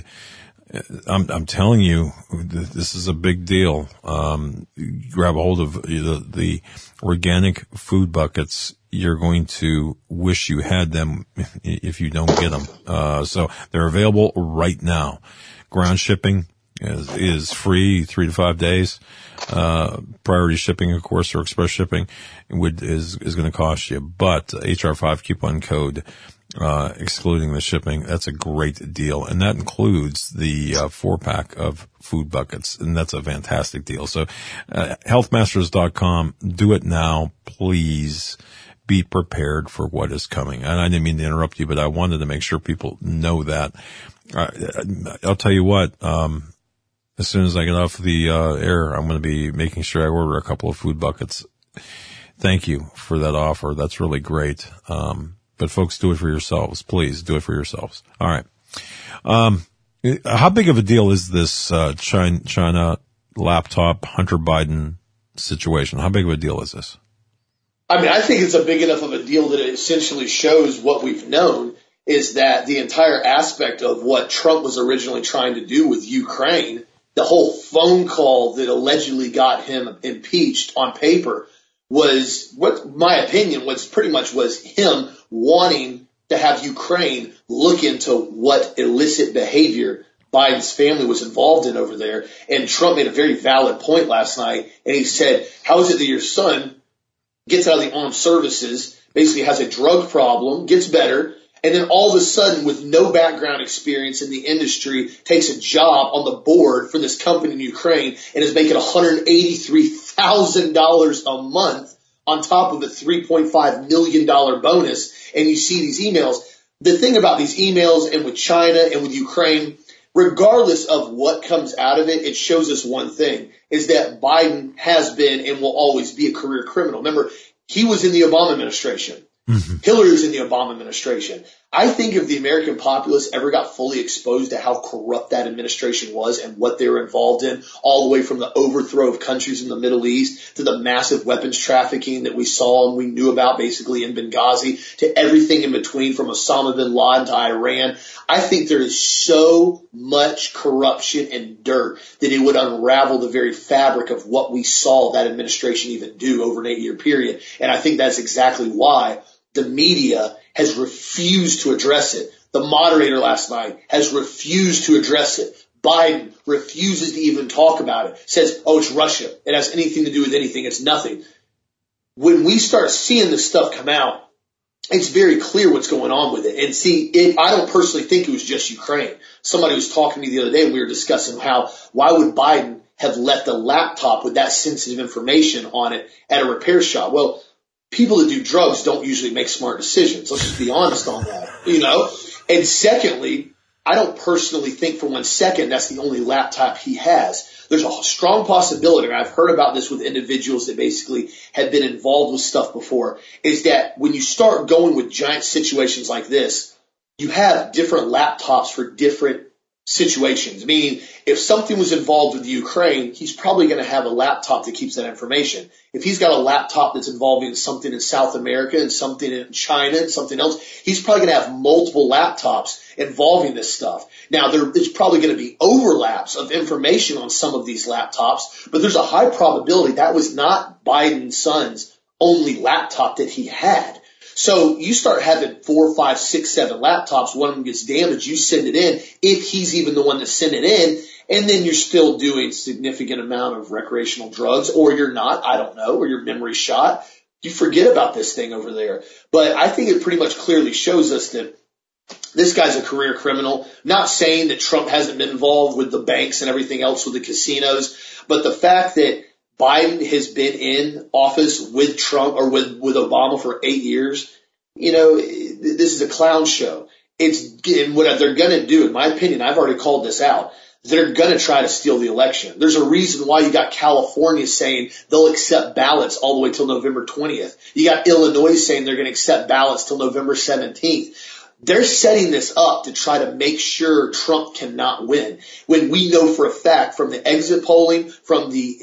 I'm telling you, this is a big deal. Grab a hold of the organic food buckets. You're going to wish you had them if you don't get them. So they're available right now. Ground shipping is free 3 to 5 days. Priority shipping, of course, or express shipping is going to cost you, but HR5 coupon code, excluding the shipping, that's a great deal. And that includes the 4-pack of food buckets. And that's a fantastic deal. So, healthmasters.com, do it now, please. Be prepared for what is coming. And I didn't mean to interrupt you, but I wanted to make sure people know that. I'll tell you what, as soon as I get off the air, I'm going to be making sure I order a couple of food buckets. Thank you for that offer. That's really great. But folks, do it for yourselves. Please do it for yourselves. All right. How big of a deal is this China laptop Hunter Biden situation? How big of a deal is this? I mean, I think it's a big enough of a deal that it essentially shows what we've known is that the entire aspect of what Trump was originally trying to do with Ukraine, the whole phone call that allegedly got him impeached on paper was what my opinion was pretty much was him wanting to have Ukraine look into what illicit behavior Biden's family was involved in over there. And Trump made a very valid point last night. And he said, how is it that your son gets out of the armed services, basically has a drug problem, gets better, and then all of a sudden, with no background experience in the industry, takes a job on the board for this company in Ukraine and is making $183,000 a month on top of a $3.5 million bonus. And you see these emails. The thing about these emails and with China and with Ukraine, regardless of what comes out of it, it shows us one thing, is that Biden has been and will always be a career criminal. Remember, he was in the Obama administration. Mm-hmm. Hillary was in the Obama administration. I think if the American populace ever got fully exposed to how corrupt that administration was and what they were involved in, all the way from the overthrow of countries in the Middle East to the massive weapons trafficking that we saw and we knew about basically in Benghazi to everything in between from Osama bin Laden to Iran, I think there is so much corruption and dirt that it would unravel the very fabric of what we saw that administration even do over an 8-year period. And I think that's exactly why the media has refused to address it. The moderator last night has refused to address it. Biden refuses to even talk about it. Says, oh, it's Russia. It has anything to do with anything. It's nothing. When we start seeing this stuff come out, it's very clear what's going on with it. And see, I don't personally think it was just Ukraine. Somebody was talking to me the other day and we were discussing why would Biden have left a laptop with that sensitive information on it at a repair shop? Well, people that do drugs don't usually make smart decisions. Let's just be honest on that, you know? And secondly, I don't personally think for 1 second that's the only laptop he has. There's a strong possibility, and I've heard about this with individuals that basically have been involved with stuff before, is that when you start going with giant situations like this, you have different laptops for different situations. Meaning, if something was involved with Ukraine, he's probably going to have a laptop that keeps that information. If he's got a laptop that's involving something in South America and something in China and something else, he's probably going to have multiple laptops involving this stuff. Now, there's probably going to be overlaps of information on some of these laptops, but there's a high probability that was not Biden's son's only laptop that he had. So you start having 4, 5, 6, 7 laptops. One of them gets damaged. You send it in if he's even the one that sent it in. And then you're still doing significant amount of recreational drugs, or you're not, I don't know, or your memory shot. You forget about this thing over there. But I think it pretty much clearly shows us that this guy's a career criminal. Not saying that Trump hasn't been involved with the banks and everything else with the casinos, but the fact that Biden has been in office with Trump or with Obama for 8 years, this is a clown show. And what they're going to do, in my opinion, I've already called this out, they're going to try to steal the election. There's a reason why you got California saying they'll accept ballots all the way till November 20th. You got Illinois saying they're going to accept ballots till November 17th. They're setting this up to try to make sure Trump cannot win. When we know for a fact from the exit polling, from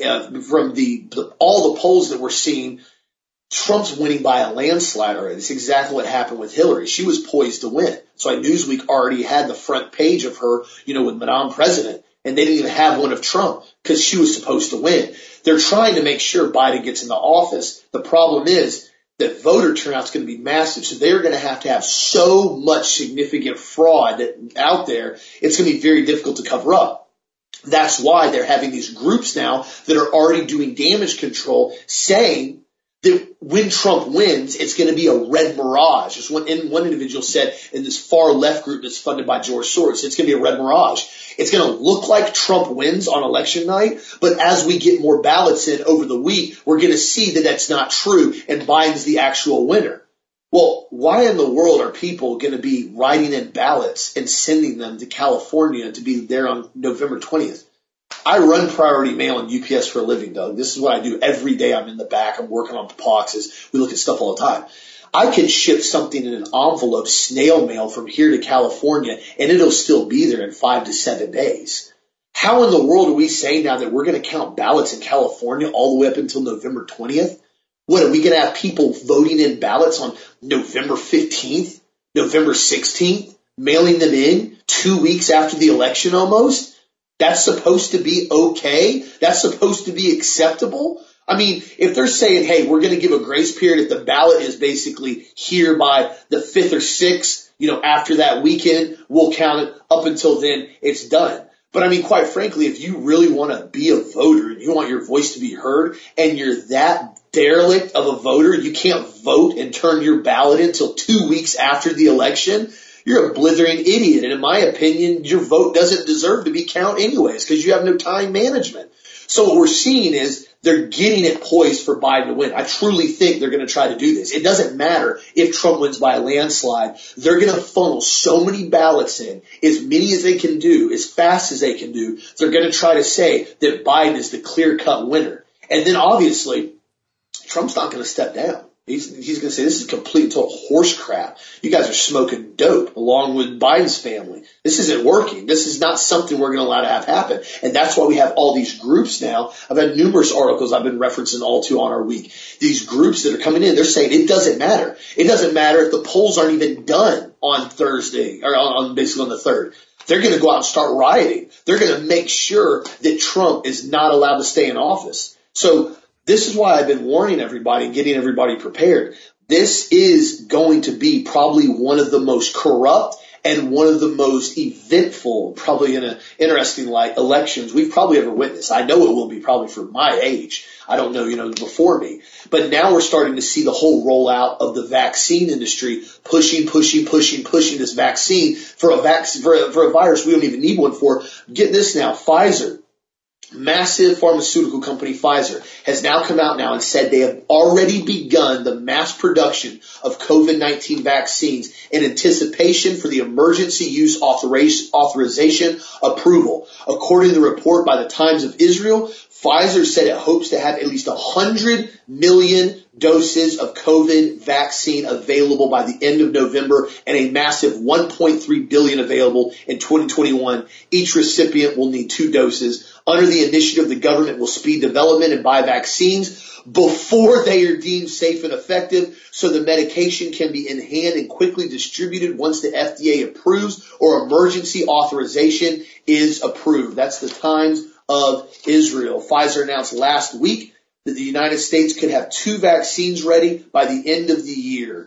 all the polls that we're seeing, Trump's winning by a landslide already. It's exactly what happened with Hillary. She was poised to win. So Newsweek already had the front page of her, with Madame President, and they didn't even have one of Trump because she was supposed to win. They're trying to make sure Biden gets into office. The problem is that voter turnout's going to be massive, so they're going to have so much significant fraud out there, it's going to be very difficult to cover up. That's why they're having these groups now that are already doing damage control, saying that when Trump wins, it's going to be a red mirage. As one individual said in this far left group that's funded by George Soros, it's going to be a red mirage. It's going to look like Trump wins on election night, but as we get more ballots in over the week, we're going to see that that's not true and Biden's the actual winner. Well, why in the world are people going to be writing in ballots and sending them to California to be there on November 20th? I run Priority Mail and UPS for a living, Doug. This is what I do every day. I'm in the back. I'm working on boxes. We look at stuff all the time. I can ship something in an envelope, snail mail from here to California, and it'll still be there in 5 to 7 days. How in the world are we saying now that we're going to count ballots in California all the way up until November 20th? What, are we going to have people voting in ballots on November 15th, November 16th, mailing them in 2 weeks after the election almost? That's supposed to be okay? That's supposed to be acceptable? I mean, if they're saying, hey, we're going to give a grace period if the ballot is basically here by the 5th or 6th, after that weekend, we'll count it. Up until then, it's done. But I mean, quite frankly, if you really want to be a voter and you want your voice to be heard and you're that derelict of a voter, you can't vote and turn your ballot in until 2 weeks after the election, you're a blithering idiot. And in my opinion, your vote doesn't deserve to be counted anyways because you have no time management. So what we're seeing is they're getting it poised for Biden to win. I truly think they're going to try to do this. It doesn't matter if Trump wins by a landslide. They're going to funnel so many ballots in, as many as they can do, as fast as they can do. They're going to try to say that Biden is the clear-cut winner. And then obviously, Trump's not going to step down. He's going to say, this is complete and total horse crap. You guys are smoking dope along with Biden's family. This isn't working. This is not something we're going to allow to have happen. And that's why we have all these groups now. I've had numerous articles I've been referencing all to on our week. These groups that are coming in, they're saying it doesn't matter. It doesn't matter if the polls aren't even done on Thursday or on basically on the 3rd. They're going to go out and start rioting. They're going to make sure that Trump is not allowed to stay in office. So this is why I've been warning everybody and getting everybody prepared. This is going to be probably one of the most corrupt and one of the most eventful, probably in an interesting elections we've probably ever witnessed. I know it will be probably for my age. I don't know, before me. But now we're starting to see the whole rollout of the vaccine industry pushing this vaccine for a virus we don't even need one for. Get this now, Pfizer. Massive pharmaceutical company Pfizer has now come out now and said they have already begun the mass production of COVID-19 vaccines in anticipation for the emergency use authorization approval. According to the report by the Times of Israel, Pfizer said it hopes to have at least 100 million doses of COVID vaccine available by the end of November and a massive 1.3 billion available in 2021. Each recipient will need 2 doses. Under the initiative, the government will speed development and buy vaccines before they are deemed safe and effective, so the medication can be in hand and quickly distributed once the FDA approves or emergency authorization is approved. That's the Times of Israel. Pfizer announced last week that the United States could have 2 vaccines ready by the end of the year.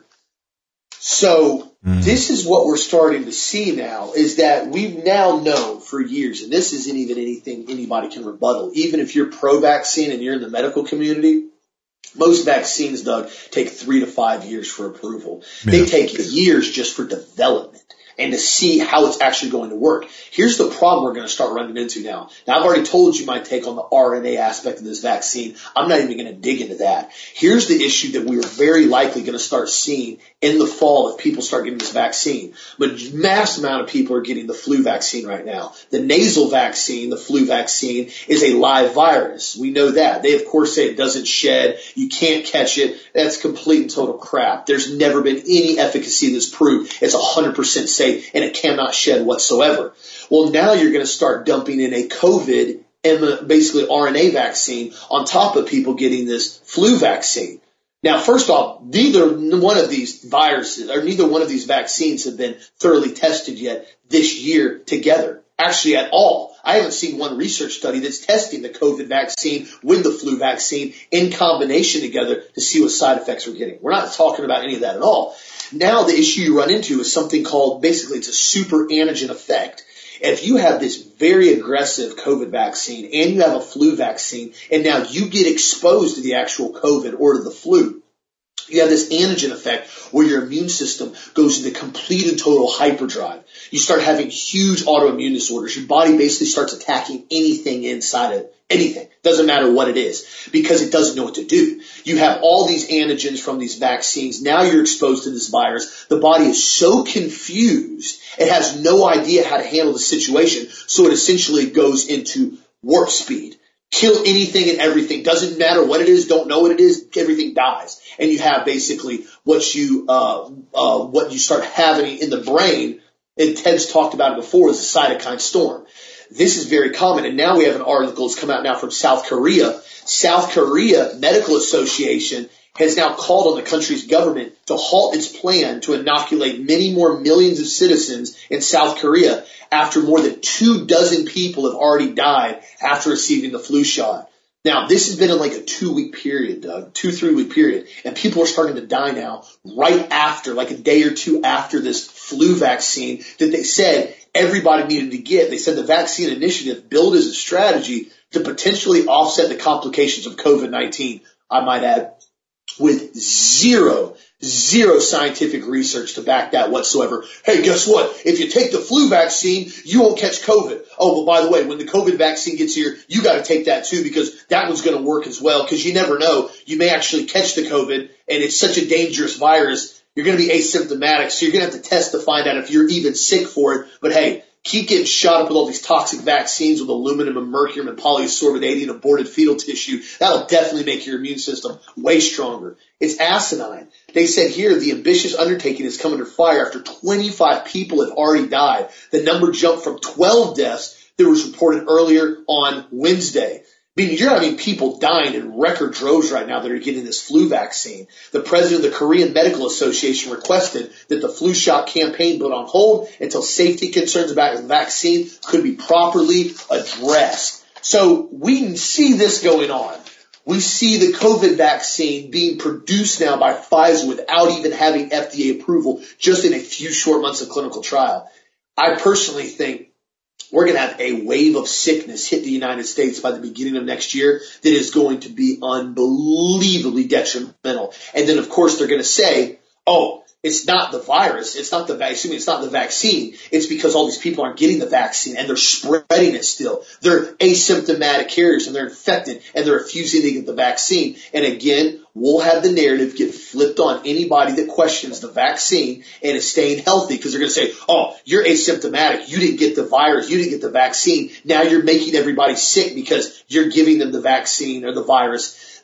So this is what we're starting to see now, is that we've now known for years, and this isn't even anything anybody can rebuttal. Even if you're pro-vaccine and you're in the medical community, most vaccines, Doug, take 3 to 5 years for approval. Yeah. They take years just for development and to see how it's actually going to work. Here's the problem we're going to start running into now. Now, I've already told you my take on the RNA aspect of this vaccine. I'm not even going to dig into that. Here's the issue that we are very likely going to start seeing in the fall if people start getting this vaccine. But a mass amount of people are getting the flu vaccine right now. The nasal vaccine, the flu vaccine, is a live virus. We know that. They, of course, say it doesn't shed. You can't catch it. That's complete and total crap. There's never been any efficacy that's proved. It's 100% safe. And it cannot shed whatsoever. Well, now you're going to start dumping in a COVID and basically RNA vaccine on top of people getting this flu vaccine. Now, first off, neither one of these viruses or neither one of these vaccines have been thoroughly tested yet this year together. Actually, at all. I haven't seen one research study that's testing the COVID vaccine with the flu vaccine in combination together to see what side effects we're getting. We're not talking about any of that at all. Now the issue you run into is something called, basically it's a super antigen effect. If you have this very aggressive COVID vaccine and you have a flu vaccine and now you get exposed to the actual COVID or to the flu, you have this antigen effect where your immune system goes into complete and total hyperdrive. You start having huge autoimmune disorders. Your body basically starts attacking anything inside of it. Anything. Doesn't matter what it is, because it doesn't know what to do. You have all these antigens from these vaccines. Now you're exposed to this virus. The body is so confused, it has no idea how to handle the situation, so it essentially goes into warp speed. Kill anything and everything. Doesn't matter what it is, don't know what it is, everything dies. And you have basically what you start having in the brain, and Ted's talked about it before, is a cytokine storm. This is very common, and now we have an article that's come out now from South Korea. South Korea Medical Association has now called on the country's government to halt its plan to inoculate many more millions of citizens in South Korea after more than 24 people have already died after receiving the flu shot. Now, this has been in like a 2-week period, Doug, 2-3 week period, and people are starting to die now right after, like a day or two after this flu vaccine that they said everybody needed to get. They said the vaccine initiative billed as a strategy to potentially offset the complications of COVID-19, I might add, with zero scientific research to back that whatsoever. Hey, guess what? If you take the flu vaccine, you won't catch COVID. Oh, but by the way, when the COVID vaccine gets here, you got to take that too, because that one's going to work as well, because you never know. You may actually catch the COVID, and it's such a dangerous virus. You're going to be asymptomatic, so you're going to have to test to find out if you're even sick for it. But hey, keep getting shot up with all these toxic vaccines with aluminum and mercury and polyascorbate and aborted fetal tissue. That'll definitely make your immune system way stronger. It's asinine. They said here the ambitious undertaking has come under fire after 25 people have already died. The number jumped from 12 deaths that was reported earlier on Wednesday. You're having people dying in record droves right now that are getting this flu vaccine. The president of the Korean Medical Association requested that the flu shot campaign put on hold until safety concerns about the vaccine could be properly addressed. So we can see this going on. We see the COVID vaccine being produced now by Pfizer without even having FDA approval, just in a few short months of clinical trial. I personally think we're going to have a wave of sickness hit the United States by the beginning of next year that is going to be unbelievably detrimental. And then, of course, they're going to say, oh, it's not the virus, it's not the vaccine, it's not the vaccine. It's because all these people aren't getting the vaccine and they're spreading it still. They're asymptomatic carriers and they're infected and they're refusing to get the vaccine. And again, we'll have the narrative get flipped on anybody that questions the vaccine and is staying healthy, because they're going to say, oh, you're asymptomatic, you didn't get the virus, you didn't get the vaccine. Now you're making everybody sick because you're giving them the vaccine or the virus.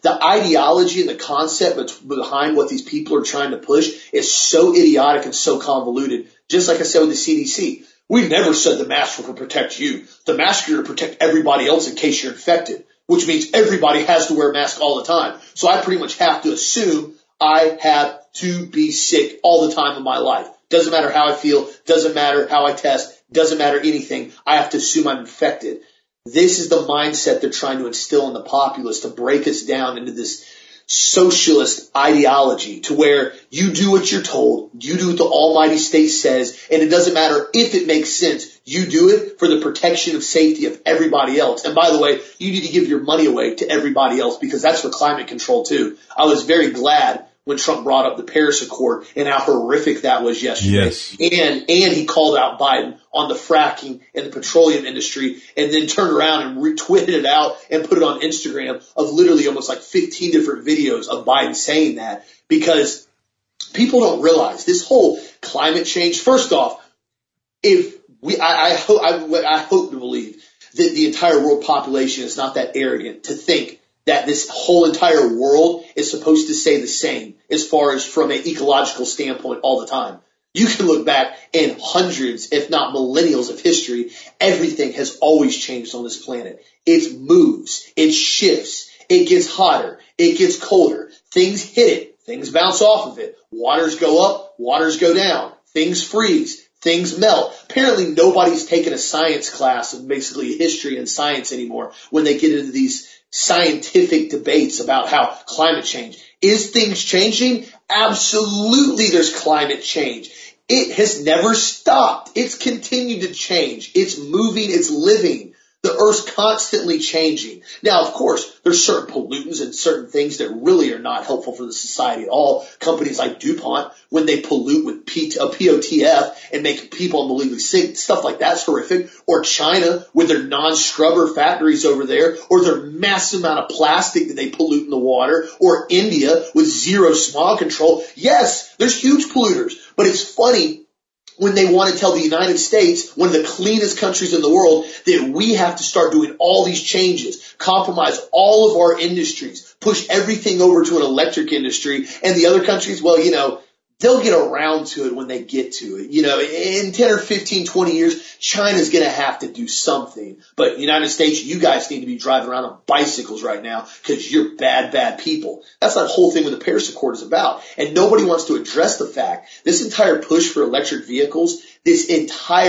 The ideology and the concept behind what these people are trying to push is so idiotic and so convoluted. Just like I said with the CDC. We never said the mask will protect you. The mask is to protect everybody else in case you're infected, which means everybody has to wear a mask all the time. So I pretty much have to assume I have to be sick all the time of my life. Doesn't matter how I feel, doesn't matter how I test, doesn't matter anything. I have to assume I'm infected. This is the mindset they're trying to instill in the populace to break us down into this socialist ideology to where you do what you're told, you do what the almighty state says, and it doesn't matter if it makes sense. You do it for the protection of safety of everybody else. And by the way, you need to give your money away to everybody else because that's for climate control too. I was very glad when Trump brought up the Paris Accord and how horrific that was yesterday. Yes. And he called out Biden on the fracking and the petroleum industry and then turned around and retweeted it out and put it on Instagram of literally almost like 15 different videos of Biden saying that because people don't realize this whole climate change. First off, I hope to believe that the entire world population is not that arrogant to think that this whole entire world is supposed to stay the same as far as from an ecological standpoint all the time. You can look back in hundreds, if not millennials of history. Everything has always changed on this planet. It moves. It shifts. It gets hotter. It gets colder. Things hit it. Things bounce off of it. Waters go up. Waters go down. Things freeze. Things melt. Apparently nobody's taken a science class of basically history and science anymore when they get into these scientific debates about how climate change. Is things changing? Absolutely there's climate change. It has never stopped. It's continued to change. It's moving. It's living. The Earth's constantly changing. Now, of course, there's certain pollutants and certain things that really are not helpful for the society at all. Companies like DuPont, when they pollute with POTF and make people unbelievably sick, stuff like that's horrific. Or China with their non-scrubber factories over there, or their massive amount of plastic that they pollute in the water, or India with zero smog control. Yes, there's huge polluters, but it's funny when they want to tell the United States, one of the cleanest countries in the world, that we have to start doing all these changes, compromise all of our industries, push everything over to an electric industry, and the other countries, well, they'll get around to it when they get to it. In 10 or 15, 20 years, China's going to have to do something. But United States, you guys need to be driving around on bicycles right now because you're bad, bad people. That's that whole thing with the Paris Accord is about. And nobody wants to address the fact this entire push for electric vehicles, I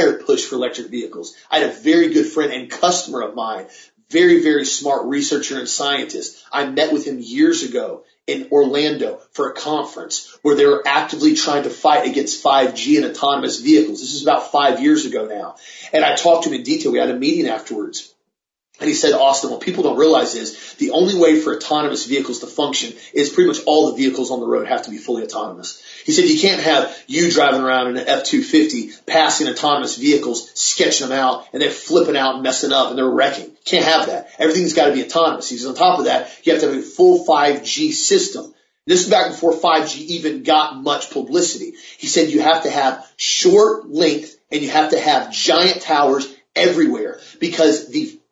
had a very good friend and customer of mine, very, very smart researcher and scientist. I met with him years ago in Orlando for a conference where they were actively trying to fight against 5G and autonomous vehicles. This is about 5 years ago now. And I talked to him in detail. We had a meeting afterwards. And he said, Austin, what people don't realize is the only way for autonomous vehicles to function is pretty much all the vehicles on the road have to be fully autonomous. He said you can't have you driving around in an F-250 passing autonomous vehicles, sketching them out, and they're flipping out and messing up and they're wrecking. Can't have that. Everything's got to be autonomous. He says on top of that, you have to have a full 5G system. This is back before 5G even got much publicity. He said you have to have short length and you have to have giant towers everywhere because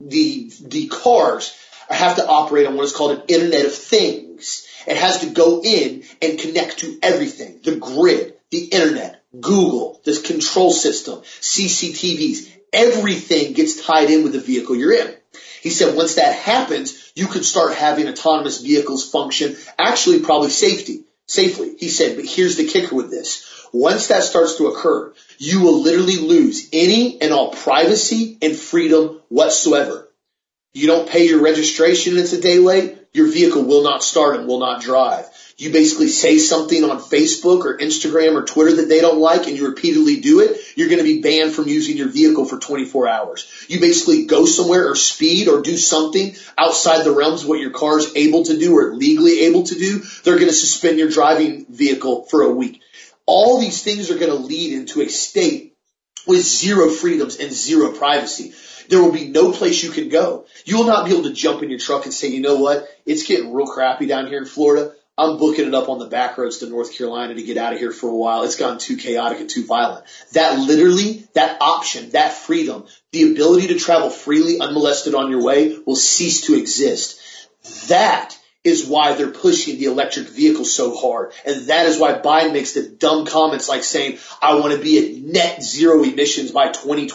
the cars have to operate on what is called an Internet of Things. It has to go in and connect to everything, the grid, the internet, Google, this control system, CCTVs, everything gets tied in with the vehicle you're in. He said once that happens, you could start having autonomous vehicles function actually probably safely. He said, but here's the kicker with this. Once that starts to occur, you will literally lose any and all privacy and freedom whatsoever. You don't pay your registration and it's a day late, your vehicle will not start and will not drive. You basically say something on Facebook or Instagram or Twitter that they don't like and you repeatedly do it, you're going to be banned from using your vehicle for 24 hours. You basically go somewhere or speed or do something outside the realms of what your car is able to do or legally able to do, they're going to suspend your driving vehicle for a week. All these things are going to lead into a state with zero freedoms and zero privacy. There will be no place you can go. You will not be able to jump in your truck and say, you know what, it's getting real crappy down here in Florida. I'm booking it up on the back roads to North Carolina to get out of here for a while. It's gone too chaotic and too violent. That literally, that option, that freedom, the ability to travel freely, unmolested on your way will cease to exist. That is why they're pushing the electric vehicle so hard. And that is why Biden makes the dumb comments like saying, I want to be at net zero emissions by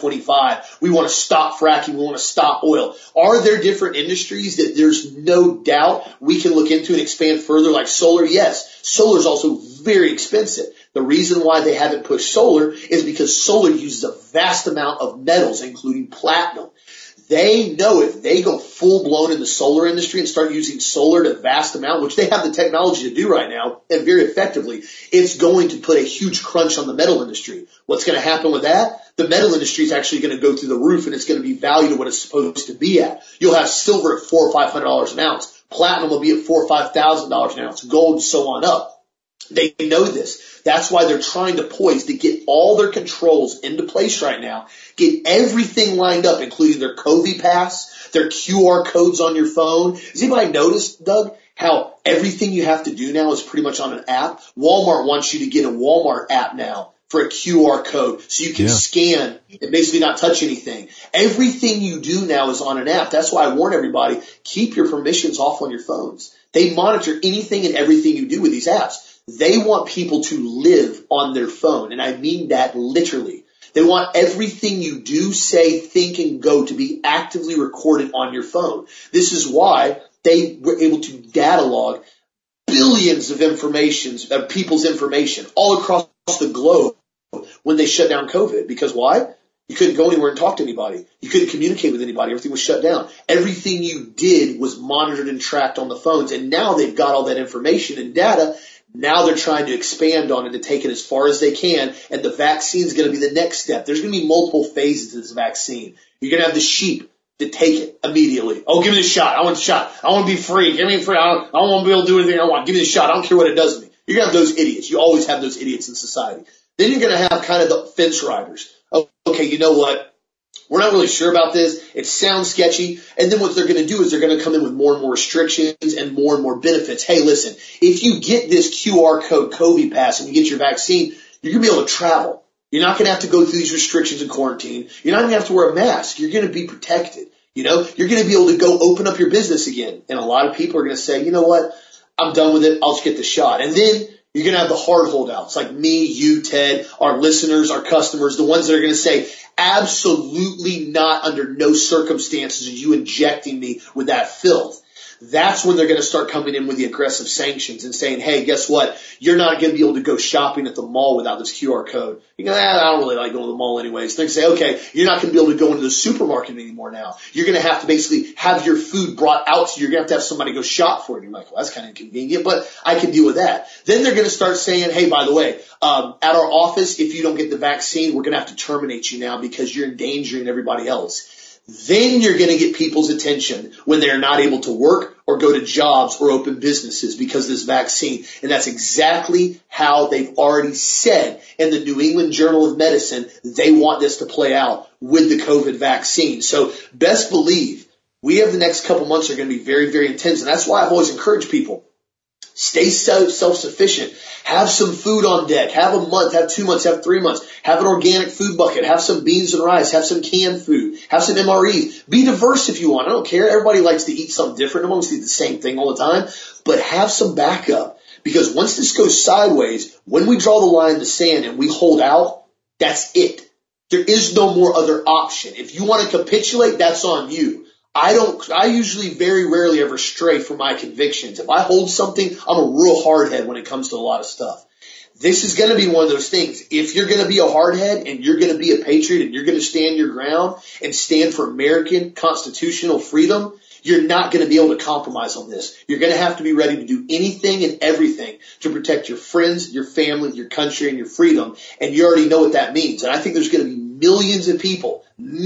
2025. We want to stop fracking. We want to stop oil. Are there different industries that there's no doubt we can look into and expand further, like solar? Yes. Solar is also very expensive. The reason why they haven't pushed solar is because solar uses a vast amount of metals, including platinum. They know if they go full blown in the solar industry and start using solar to a vast amount, which they have the technology to do right now and very effectively, it's going to put a huge crunch on the metal industry. What's going to happen with that? The metal industry is actually going to go through the roof, and it's going to be valued at what it's supposed to be at. You'll have silver at $400 or $500 an ounce. Platinum will be at $4,000 or $5,000 an ounce. Gold and so on up. They know this. That's why they're trying to poise to get all their controls into place right now, get everything lined up, including their COVID pass, their QR codes on your phone. Has anybody noticed, Doug, how everything you have to do now is pretty much on an app? Walmart wants you to get a Walmart app now for a QR code so you can scan and basically not touch anything. Everything you do now is on an app. That's why I warn everybody, keep your permissions off on your phones. They monitor anything and everything you do with these apps. They want people to live on their phone, and I mean that literally. They want everything you do, say, think, and go to be actively recorded on your phone. This is why they were able to data log billions of people's information all across the globe when they shut down COVID. Because why? You couldn't go anywhere and talk to anybody. You couldn't communicate with anybody. Everything was shut down. Everything you did was monitored and tracked on the phones, and now they've got all that information and data. Now they're trying to expand on it to take it as far as they can, and the vaccine is going to be the next step. There's going to be multiple phases to this vaccine. You're going to have the sheep that take it immediately. Oh, give me the shot. I want the shot. I want to be free. Give me free. I don't want to be able to do anything I want. Give me the shot. I don't care what it does to me. You're going to have those idiots. You always have those idiots in society. Then you're going to have kind of the fence riders. Oh, okay, you know what? We're not really sure about this. It sounds sketchy. And then what they're going to do is they're going to come in with more and more restrictions and more benefits. Hey, listen, if you get this QR code COVID pass and you get your vaccine, you're going to be able to travel. You're not going to have to go through these restrictions and quarantine. You're not going to have to wear a mask. You're going to be protected. You know, you're going to be able to go open up your business again. And a lot of people are going to say, you know what? I'm done with it. I'll just get the shot. And then you're going to have the hard holdouts like me, you, Ted, our listeners, our customers, the ones that are going to say, absolutely not, under no circumstances are you injecting me with that filth. That's when they're going to start coming in with the aggressive sanctions and saying, hey, guess what? You're not going to be able to go shopping at the mall without this QR code. You go, I don't really like going to the mall anyways. They're going to say, okay, you're not going to be able to go into the supermarket anymore now. You're going to have to basically have your food brought out to you. You're going to have somebody go shop for it. You're like, well, that's kind of inconvenient, but I can deal with that. Then they're going to start saying, hey, by the way, at our office, if you don't get the vaccine, we're going to have to terminate you now because you're endangering everybody else. Then you're going to get people's attention when they're not able to work or go to jobs or open businesses because of this vaccine. And that's exactly how they've already said in the New England Journal of Medicine they want this to play out with the COVID vaccine. So best believe we have the next couple months are going to be very, very intense. And that's why I've always encouraged people, stay self-sufficient. Have some food on deck. Have a month, have 2 months, have 3 months. Have an organic food bucket. Have some beans and rice. Have some canned food. Have some MREs. Be diverse if you want. I don't care. Everybody likes to eat something different. No one wants to eat the same thing all the time. But have some backup. Because once this goes sideways, when we draw the line in the sand and we hold out, that's it. There is no more other option. If you want to capitulate, that's on you. I usually very rarely ever stray from my convictions. If I hold something, I'm a real hardhead when it comes to a lot of stuff. This is going to be one of those things. If you're going to be a hardhead and you're going to be a patriot and you're going to stand your ground and stand for American constitutional freedom, you're not going to be able to compromise on this. You're going to have to be ready to do anything and everything to protect your friends, your family, your country, and your freedom. And you already know what that means. And I think there's going to be millions of people,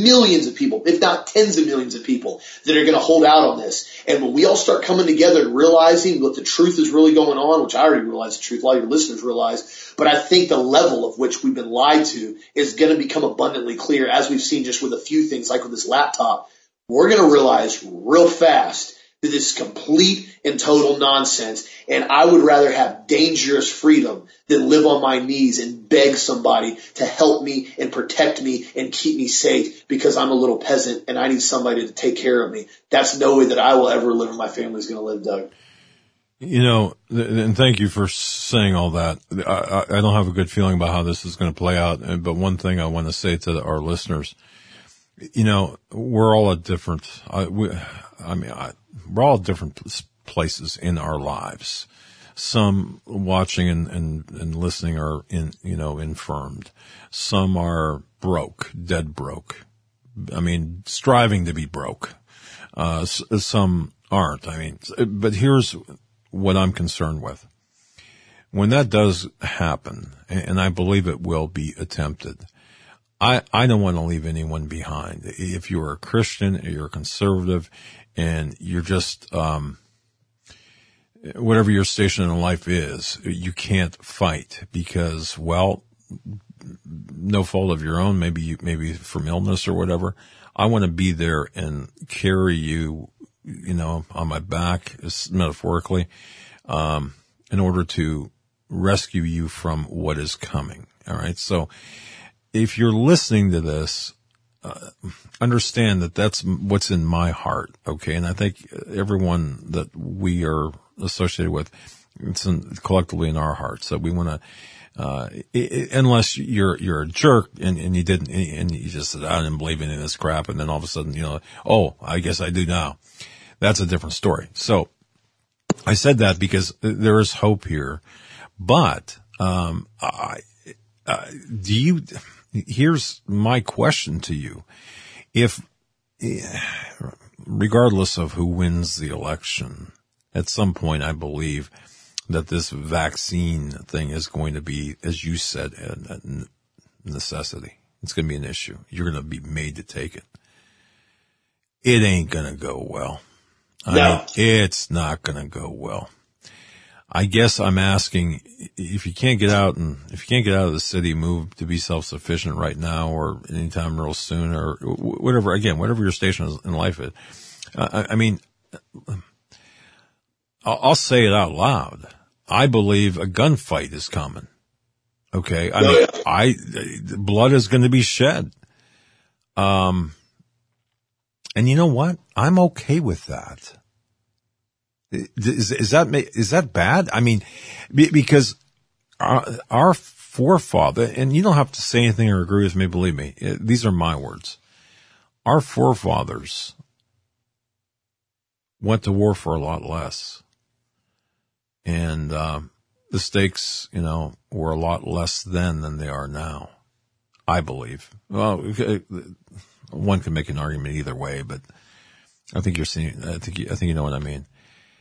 if not tens of millions of people that are going to hold out on this. And when we all start coming together and realizing what the truth is really going on, which I already realize the truth, a lot of your listeners realize, but I think the level of which we've been lied to is going to become abundantly clear, as we've seen just with a few things like with this laptop. We're going to realize real fast that this is complete and total nonsense. And I would rather have dangerous freedom than live on my knees and beg somebody to help me and protect me and keep me safe because I'm a little peasant and I need somebody to take care of me. That's no way that I will ever live and my family's going to live, Doug. You know, and thank you for saying all that. I don't have a good feeling about how this is going to play out. But one thing I want to say to our listeners, you know, we're all at different, we're all at different places in our lives. Some watching and listening are infirmed. Some are broke, dead broke. I mean, striving to be broke. Some aren't. I mean, but here's what I'm concerned with. When that does happen, and I believe it will be attempted, I don't want to leave anyone behind. If you're a Christian, or you're a conservative, and you're just, whatever your station in life is, you can't fight because, well, no fault of your own, maybe from illness or whatever. I want to be there and carry you, on my back, metaphorically, in order to rescue you from what is coming. All right. So if you're listening to this, understand that that's what's in my heart. Okay. And I think everyone that we are associated with, it's collectively in our hearts that we want to, unless you're a jerk and you didn't, and you just said, I didn't believe any of this crap. And then all of a sudden, oh, I guess I do now. That's a different story. So I said that because there is hope here, but, here's my question to you. If, regardless of who wins the election, at some point I believe that this vaccine thing is going to be, as you said, a necessity. It's going to be an issue. You're going to be made to take it. It ain't going to go well. No. It's not going to go well. I guess I'm asking if you can't get out of the city, move to be self-sufficient right now or anytime real soon or whatever, again, whatever your station is in life is. I mean, I'll say it out loud. I believe a gunfight is coming. Okay. Blood is going to be shed. And you know what? I'm okay with that. Is that bad? I mean, because our forefather, and you don't have to say anything or agree with me, believe me, these are my words. Our forefathers went to war for a lot less. And, the stakes, were a lot less then than they are now. I believe. Well, one can make an argument either way, but I think I think you know what I mean.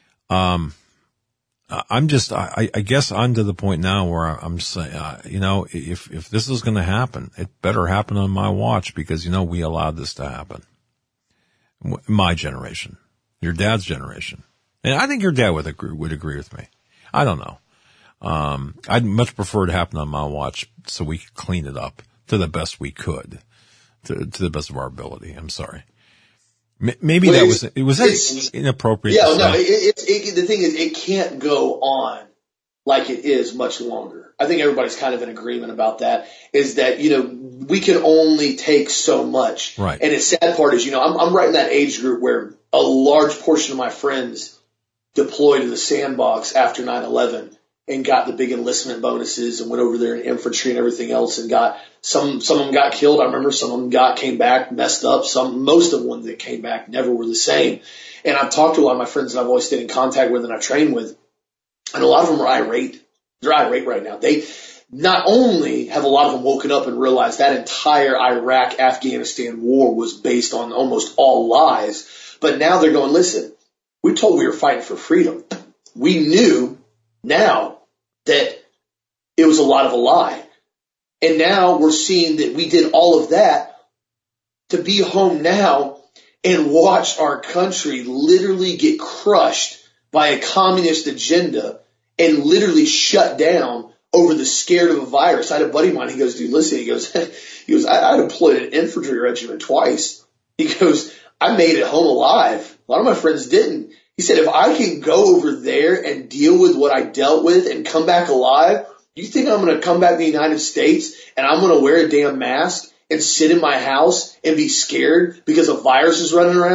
I guess I'm to the point now where I'm saying, if this is going to happen, it better happen on my watch because, we allowed this to happen. My generation, your dad's generation. And I think your dad would agree with me. I don't know. I'd much prefer it happen on my watch so we could clean it up to the best we could, to the best of our ability. I'm sorry. Maybe was inappropriate. Yeah, no, the thing is, it can't go on like it is much longer. I think everybody's kind of in agreement about that, is that, we can only take so much. Right. And the sad part is, I'm right in that age group where a large portion of my friends deployed to the sandbox after 9/11 and got the big enlistment bonuses and went over there in infantry and everything else and got some of them got killed. I remember some of them came back messed up. Most of the ones that came back never were the same. And I've talked to a lot of my friends that I've always stayed in contact with and I train with, and a lot of them are irate. They're irate right now. They not only have a lot of them woken up and realized that entire Iraq-Afghanistan war was based on almost all lies, but now they're going, listen, we told we were fighting for freedom. We knew now that it was a lot of a lie. And now we're seeing that we did all of that to be home now and watch our country literally get crushed by a communist agenda and literally shut down over the scared of a virus. I had a buddy of mine, he goes, dude, listen, he goes, I deployed an infantry regiment twice. He goes, I made it home alive. A lot of my friends didn't. He said, if I can go over there and deal with what I dealt with and come back alive, you think I'm going to come back to the United States and I'm going to wear a damn mask and sit in my house and be scared because a virus is running around?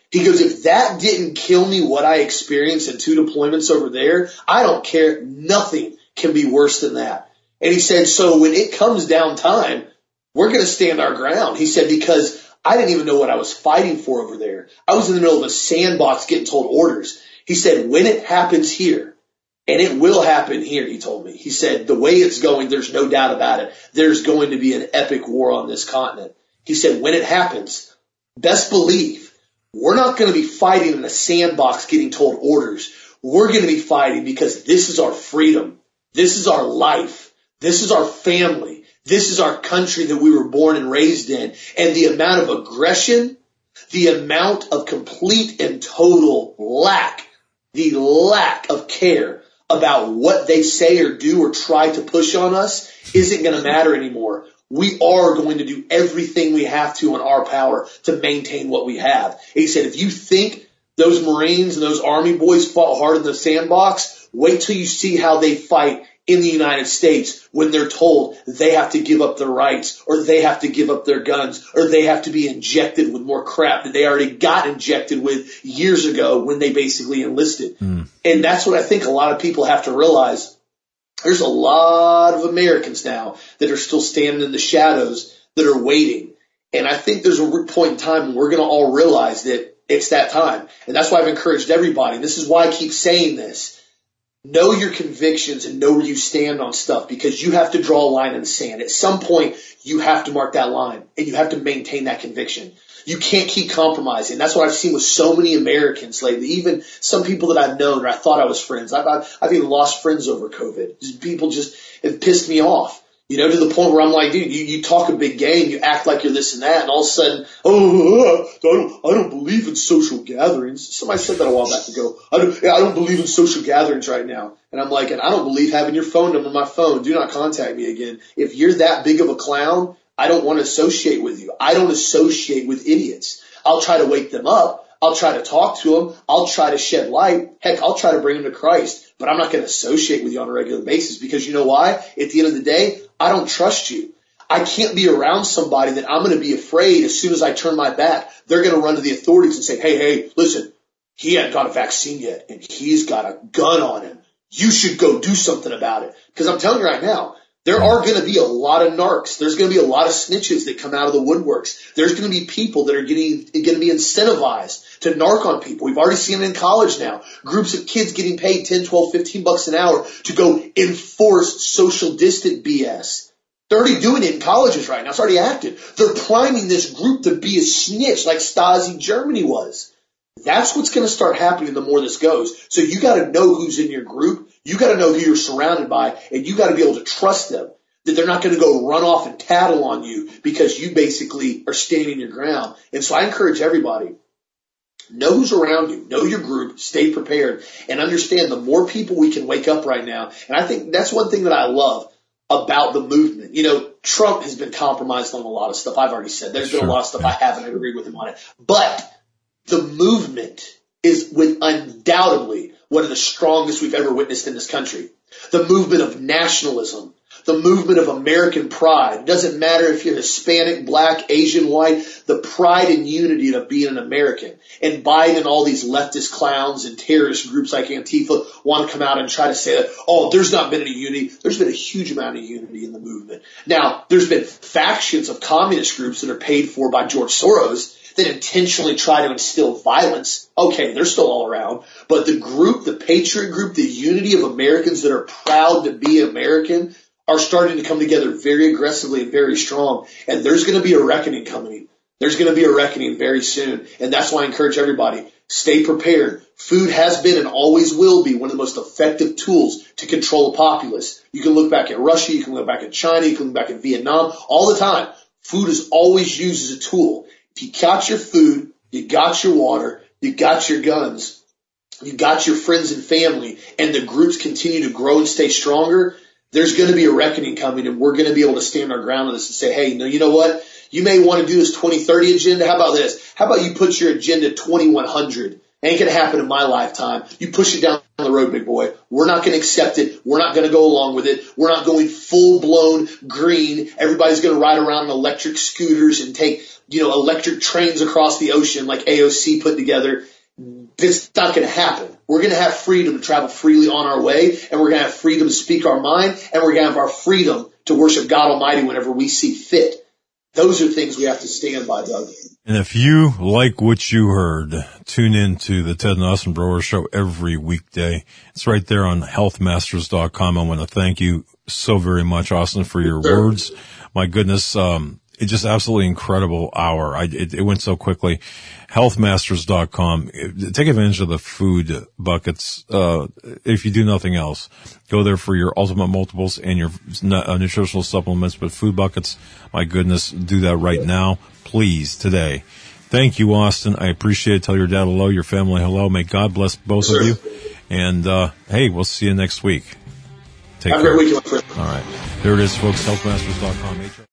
He goes, if that didn't kill me, what I experienced in 2 deployments over there, I don't care. Nothing can be worse than that. And he said, so when it comes down time, we're going to stand our ground. He said, because I didn't even know what I was fighting for over there. I was in the middle of a sandbox getting told orders. He said, when it happens here, and it will happen here, he told me. He said, the way it's going, there's no doubt about it. There's going to be an epic war on this continent. He said, when it happens, best believe we're not going to be fighting in a sandbox getting told orders. We're going to be fighting because this is our freedom. This is our life. This is our family. This is our country that we were born and raised in. And the amount of aggression, the amount of complete and total lack of care about what they say or do or try to push on us isn't going to matter anymore. We are going to do everything we have to in our power to maintain what we have. And he said, if you think those Marines and those Army boys fought hard in the sandbox, wait till you see how they fight in the United States when they're told they have to give up their rights or they have to give up their guns or they have to be injected with more crap that they already got injected with years ago when they basically enlisted. And that's what I think a lot of people have to realize. There's a lot of Americans now that are still standing in the shadows that are waiting. And I think there's a point in time when we're going to all realize that it's that time. And that's why I've encouraged everybody. And this is why I keep saying this. Know your convictions and know where you stand on stuff because you have to draw a line in the sand. At some point, you have to mark that line and you have to maintain that conviction. You can't keep compromising. That's what I've seen with so many Americans lately. Even some people that I've known or I thought I was friends. I've even lost friends over COVID. Just people just have pissed me off. You know, to the point where I'm like, dude, you talk a big game, you act like you're this and that, and all of a sudden, I don't believe in social gatherings. Somebody said that a while back ago. I don't believe in social gatherings right now. And I'm like, and I don't believe having your phone number on my phone. Do not contact me again. If you're that big of a clown, I don't want to associate with you. I don't associate with idiots. I'll try to wake them up. I'll try to talk to them. I'll try to shed light. Heck, I'll try to bring them to Christ. But I'm not going to associate with you on a regular basis because you know why? At the end of the day, I don't trust you. I can't be around somebody that I'm going to be afraid as soon as I turn my back. They're going to run to the authorities and say, hey, listen, he hasn't got a vaccine yet and he's got a gun on him. You should go do something about it. Because I'm telling you right now, there are going to be a lot of narcs. There's going to be a lot of snitches that come out of the woodworks. There's going to be people that are going to be incentivized to narc on people. We've already seen it in college now. Groups of kids getting paid 10, 12, 15 bucks an hour to go enforce social distant BS. They're already doing it in colleges right now. It's already active. They're priming this group to be a snitch like Stasi Germany was. That's what's going to start happening the more this goes. So you got to know who's in your group. You got to know who you're surrounded by, and you got to be able to trust them that they're not going to go run off and tattle on you because you basically are standing your ground. And so I encourage everybody, know who's around you, know your group, stay prepared, and understand the more people we can wake up right now. And I think that's one thing that I love about the movement. You know, Trump has been compromised on a lot of stuff. I've already said there's been a lot of stuff I haven't agreed with him on it. But the movement is undoubtedly one of the strongest we've ever witnessed in this country. The movement of nationalism, the movement of American pride. It doesn't matter if you're Hispanic, black, Asian, white, the pride and unity of being an American. And Biden and all these leftist clowns and terrorist groups like Antifa want to come out and try to say that, oh, there's not been any unity. There's been a huge amount of unity in the movement. Now, there's been factions of communist groups that are paid for by George Soros that intentionally try to instill violence. Okay, they're still all around. But the group, the patriot group, the unity of Americans that are proud to be American are starting to come together very aggressively and very strong. And there's going to be a reckoning coming. There's going to be a reckoning very soon. And that's why I encourage everybody, stay prepared. Food has been and always will be one of the most effective tools to control a populace. You can look back at Russia, you can look back at China, you can look back at Vietnam. All the time, food is always used as a tool. If you got your food, you got your water, you got your guns, you got your friends and family, and the groups continue to grow and stay stronger, there's going to be a reckoning coming, and we're going to be able to stand our ground on this and say, hey, no, you know what? You may want to do this 2030 agenda. How about this? How about you put your agenda 2100 Ain't going to happen in my lifetime. You push it down the road, big boy. We're not going to accept it. We're not going to go along with it. We're not going full-blown green. Everybody's going to ride around in electric scooters and take, electric trains across the ocean like AOC put together. It's not going to happen. We're going to have freedom to travel freely on our way, and we're going to have freedom to speak our mind, and we're going to have our freedom to worship God Almighty whenever we see fit. Those are things we have to stand by, Doug. And if you like what you heard, tune in to the Ted and Austin Broer Show every weekday. It's right there on healthmasters.com. I want to thank you so very much, Austin, for your words. My goodness, it's just absolutely incredible hour. It went so quickly. Healthmasters.com. Take advantage of the food buckets. If you do nothing else, go there for your ultimate multiples and your nutritional supplements, but food buckets, my goodness, do that right now, please, today. Thank you, Austin. I appreciate it. Tell your dad hello, your family hello. May God bless both of you. And, hey, we'll see you next week. Take care. Have a great weekend. All right. There it is, folks. Healthmasters.com.